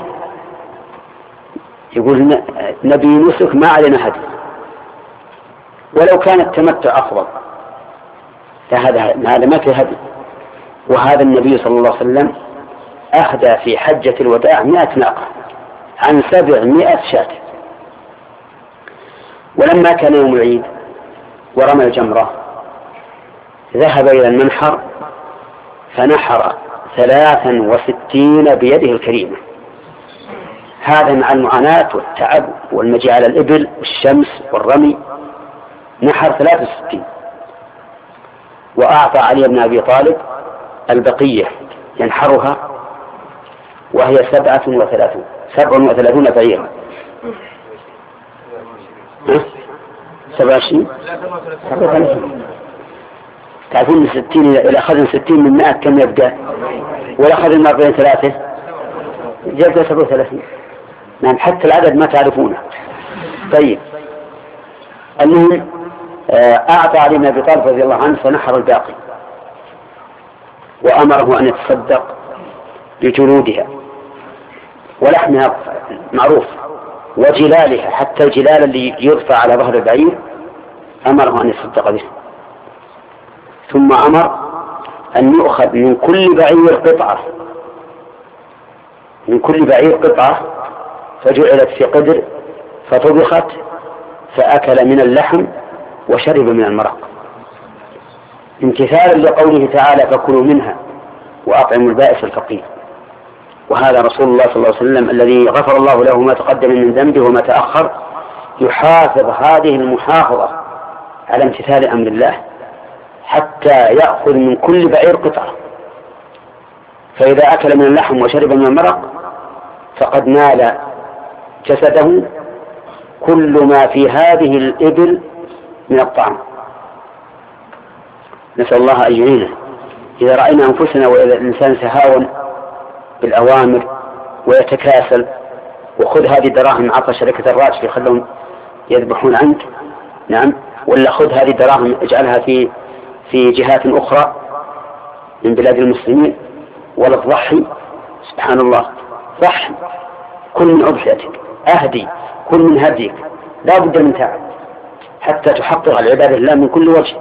يقول نبي نسك ما علينا هدي، ولو كان التمتع أفضل، فهذا هذا ما في هدي. وهذا النبي صلى الله عليه وسلم أهدى في حجة الوداع مئة ناقة عن سبعمائة شاة. ولما كان يوم العيد ورمى الجمرة ذهب إلى المنحر فنحر ثلاثا وستين بيده الكريمة. هذا مع المعاناة والتعب والمجيء على الإبل والشمس والرمي، نحر ثلاث وستين. وأعطى علي بن أبي طالب البقية ينحرها وهي سبعة وثلاثون سبع وثلاثون بعيرا. سبعة وعشرين تعرفون من ستين إلى أخذ ستين من مئة كم يبدأ؟ ولا أخذ من أربعين ثلاثة يبدأ سبعة وثلاثين. نعم، حتى العدد ما تعرفونه. طيب، المهم أعطى علي بن أبي طالب رضي الله عنه فنحر الباقي، وأمره أن يتصدق بجلودها ولحمها معروف وجلالها، حتى الجلال اللي يرفع على ظهر البعير أمره أن يتصدق به. ثم أمر أن يؤخذ من كل بعير قطعة، من كل بعير قطعة، فجعلت في قدر فطبخت فأكل من اللحم وشرب من المرق، امتثالا لقوله تعالى فكلوا منها وأطعموا البائس الفقير. وهذا رسول الله صلى الله عليه وسلم الذي غفر الله له ما تقدم من ذنبه وما تأخر يحافظ هذه المحافظة على امتثال أمر الله حتى يأخذ من كل بعير قطعة، فإذا أكل من اللحم وشرب من المرق فقد نال جسده كل ما في هذه الإبل من الطعام. نسأل الله أن يعينه. إذا رأينا أنفسنا وإذا الإنسان سهاون بالأوامر ويتكاسل وخذ هذه الدراهم عطى شركة الراجل خلهم يذبحون عنك، نعم، ولا خذ هذه الدراهم اجعلها في في جهات أخرى من بلاد المسلمين، ولا تضحي، سبحان الله، ضحي، كل من أضحيتك، أهدي، كل من هديك، لا بد من تعب حتى تحقق العبادة لله من كل وجه.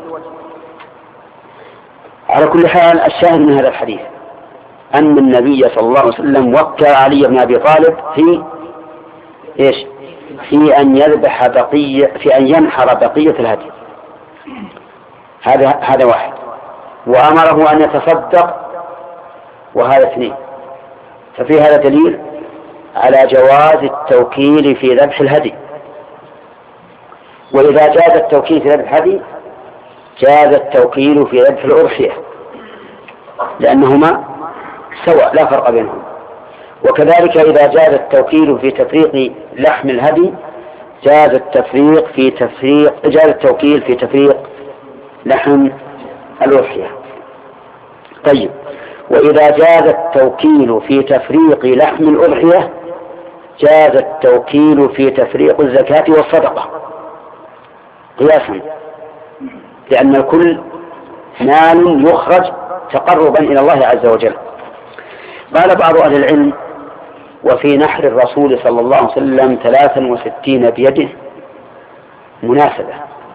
على كل حال الشاهد من هذا الحديث أن النبي صلى الله عليه وسلم وكل علي بن أبي طالب في إيش؟ في أن يذبح بقية، في أن ينحر بقية الهدي، هذا هذا واحد، وأمره أن يتصدق، وهذا اثنين. ففي هذا دليل على جواز التوكيل في ذبح الهدي، وإذا جاز التوكيل في ذبح الهدي جاز التوكيل في ذبح الأضحية، لأنهما سواء لا فرق بينهم. وكذلك إذا جاز التوكيل في تفريق لحم الهدي جاز التفريق في تفريق جاز التوكيل في تفريق لحم الأضحية. طيب، وإذا جاز التوكيل في تفريق لحم الأضحية جاز التوكيل في تفريق الزكاة والصدقة قياسا، لأن الكل مال يخرج تقربا إلى الله عز وجل. قال بعض أهل العلم وفي نحر الرسول صلى الله عليه وسلم ثلاثا وستين بيده مناسبة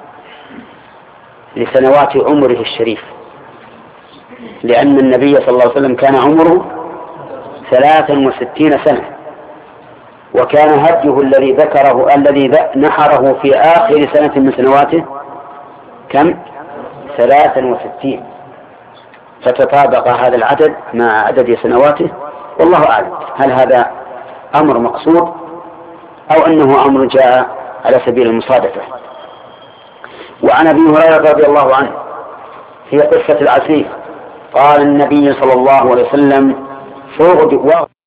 لسنوات عمره الشريف، لأن النبي صلى الله عليه وسلم كان عمره ثلاثا وستين سنة، وكان هديه الذي ذكره الذي نحره في آخر سنة من سنواته كم؟ ثلاثا وستين، فتطابق هذا العدد مع عدد سنواته، والله أعلم هل هذا أمر مقصود أو أنه أمر جاء على سبيل المصادفة. وعن أبي هريرة رضي الله عنه في قصة العسيف قال النبي صلى الله عليه وسلم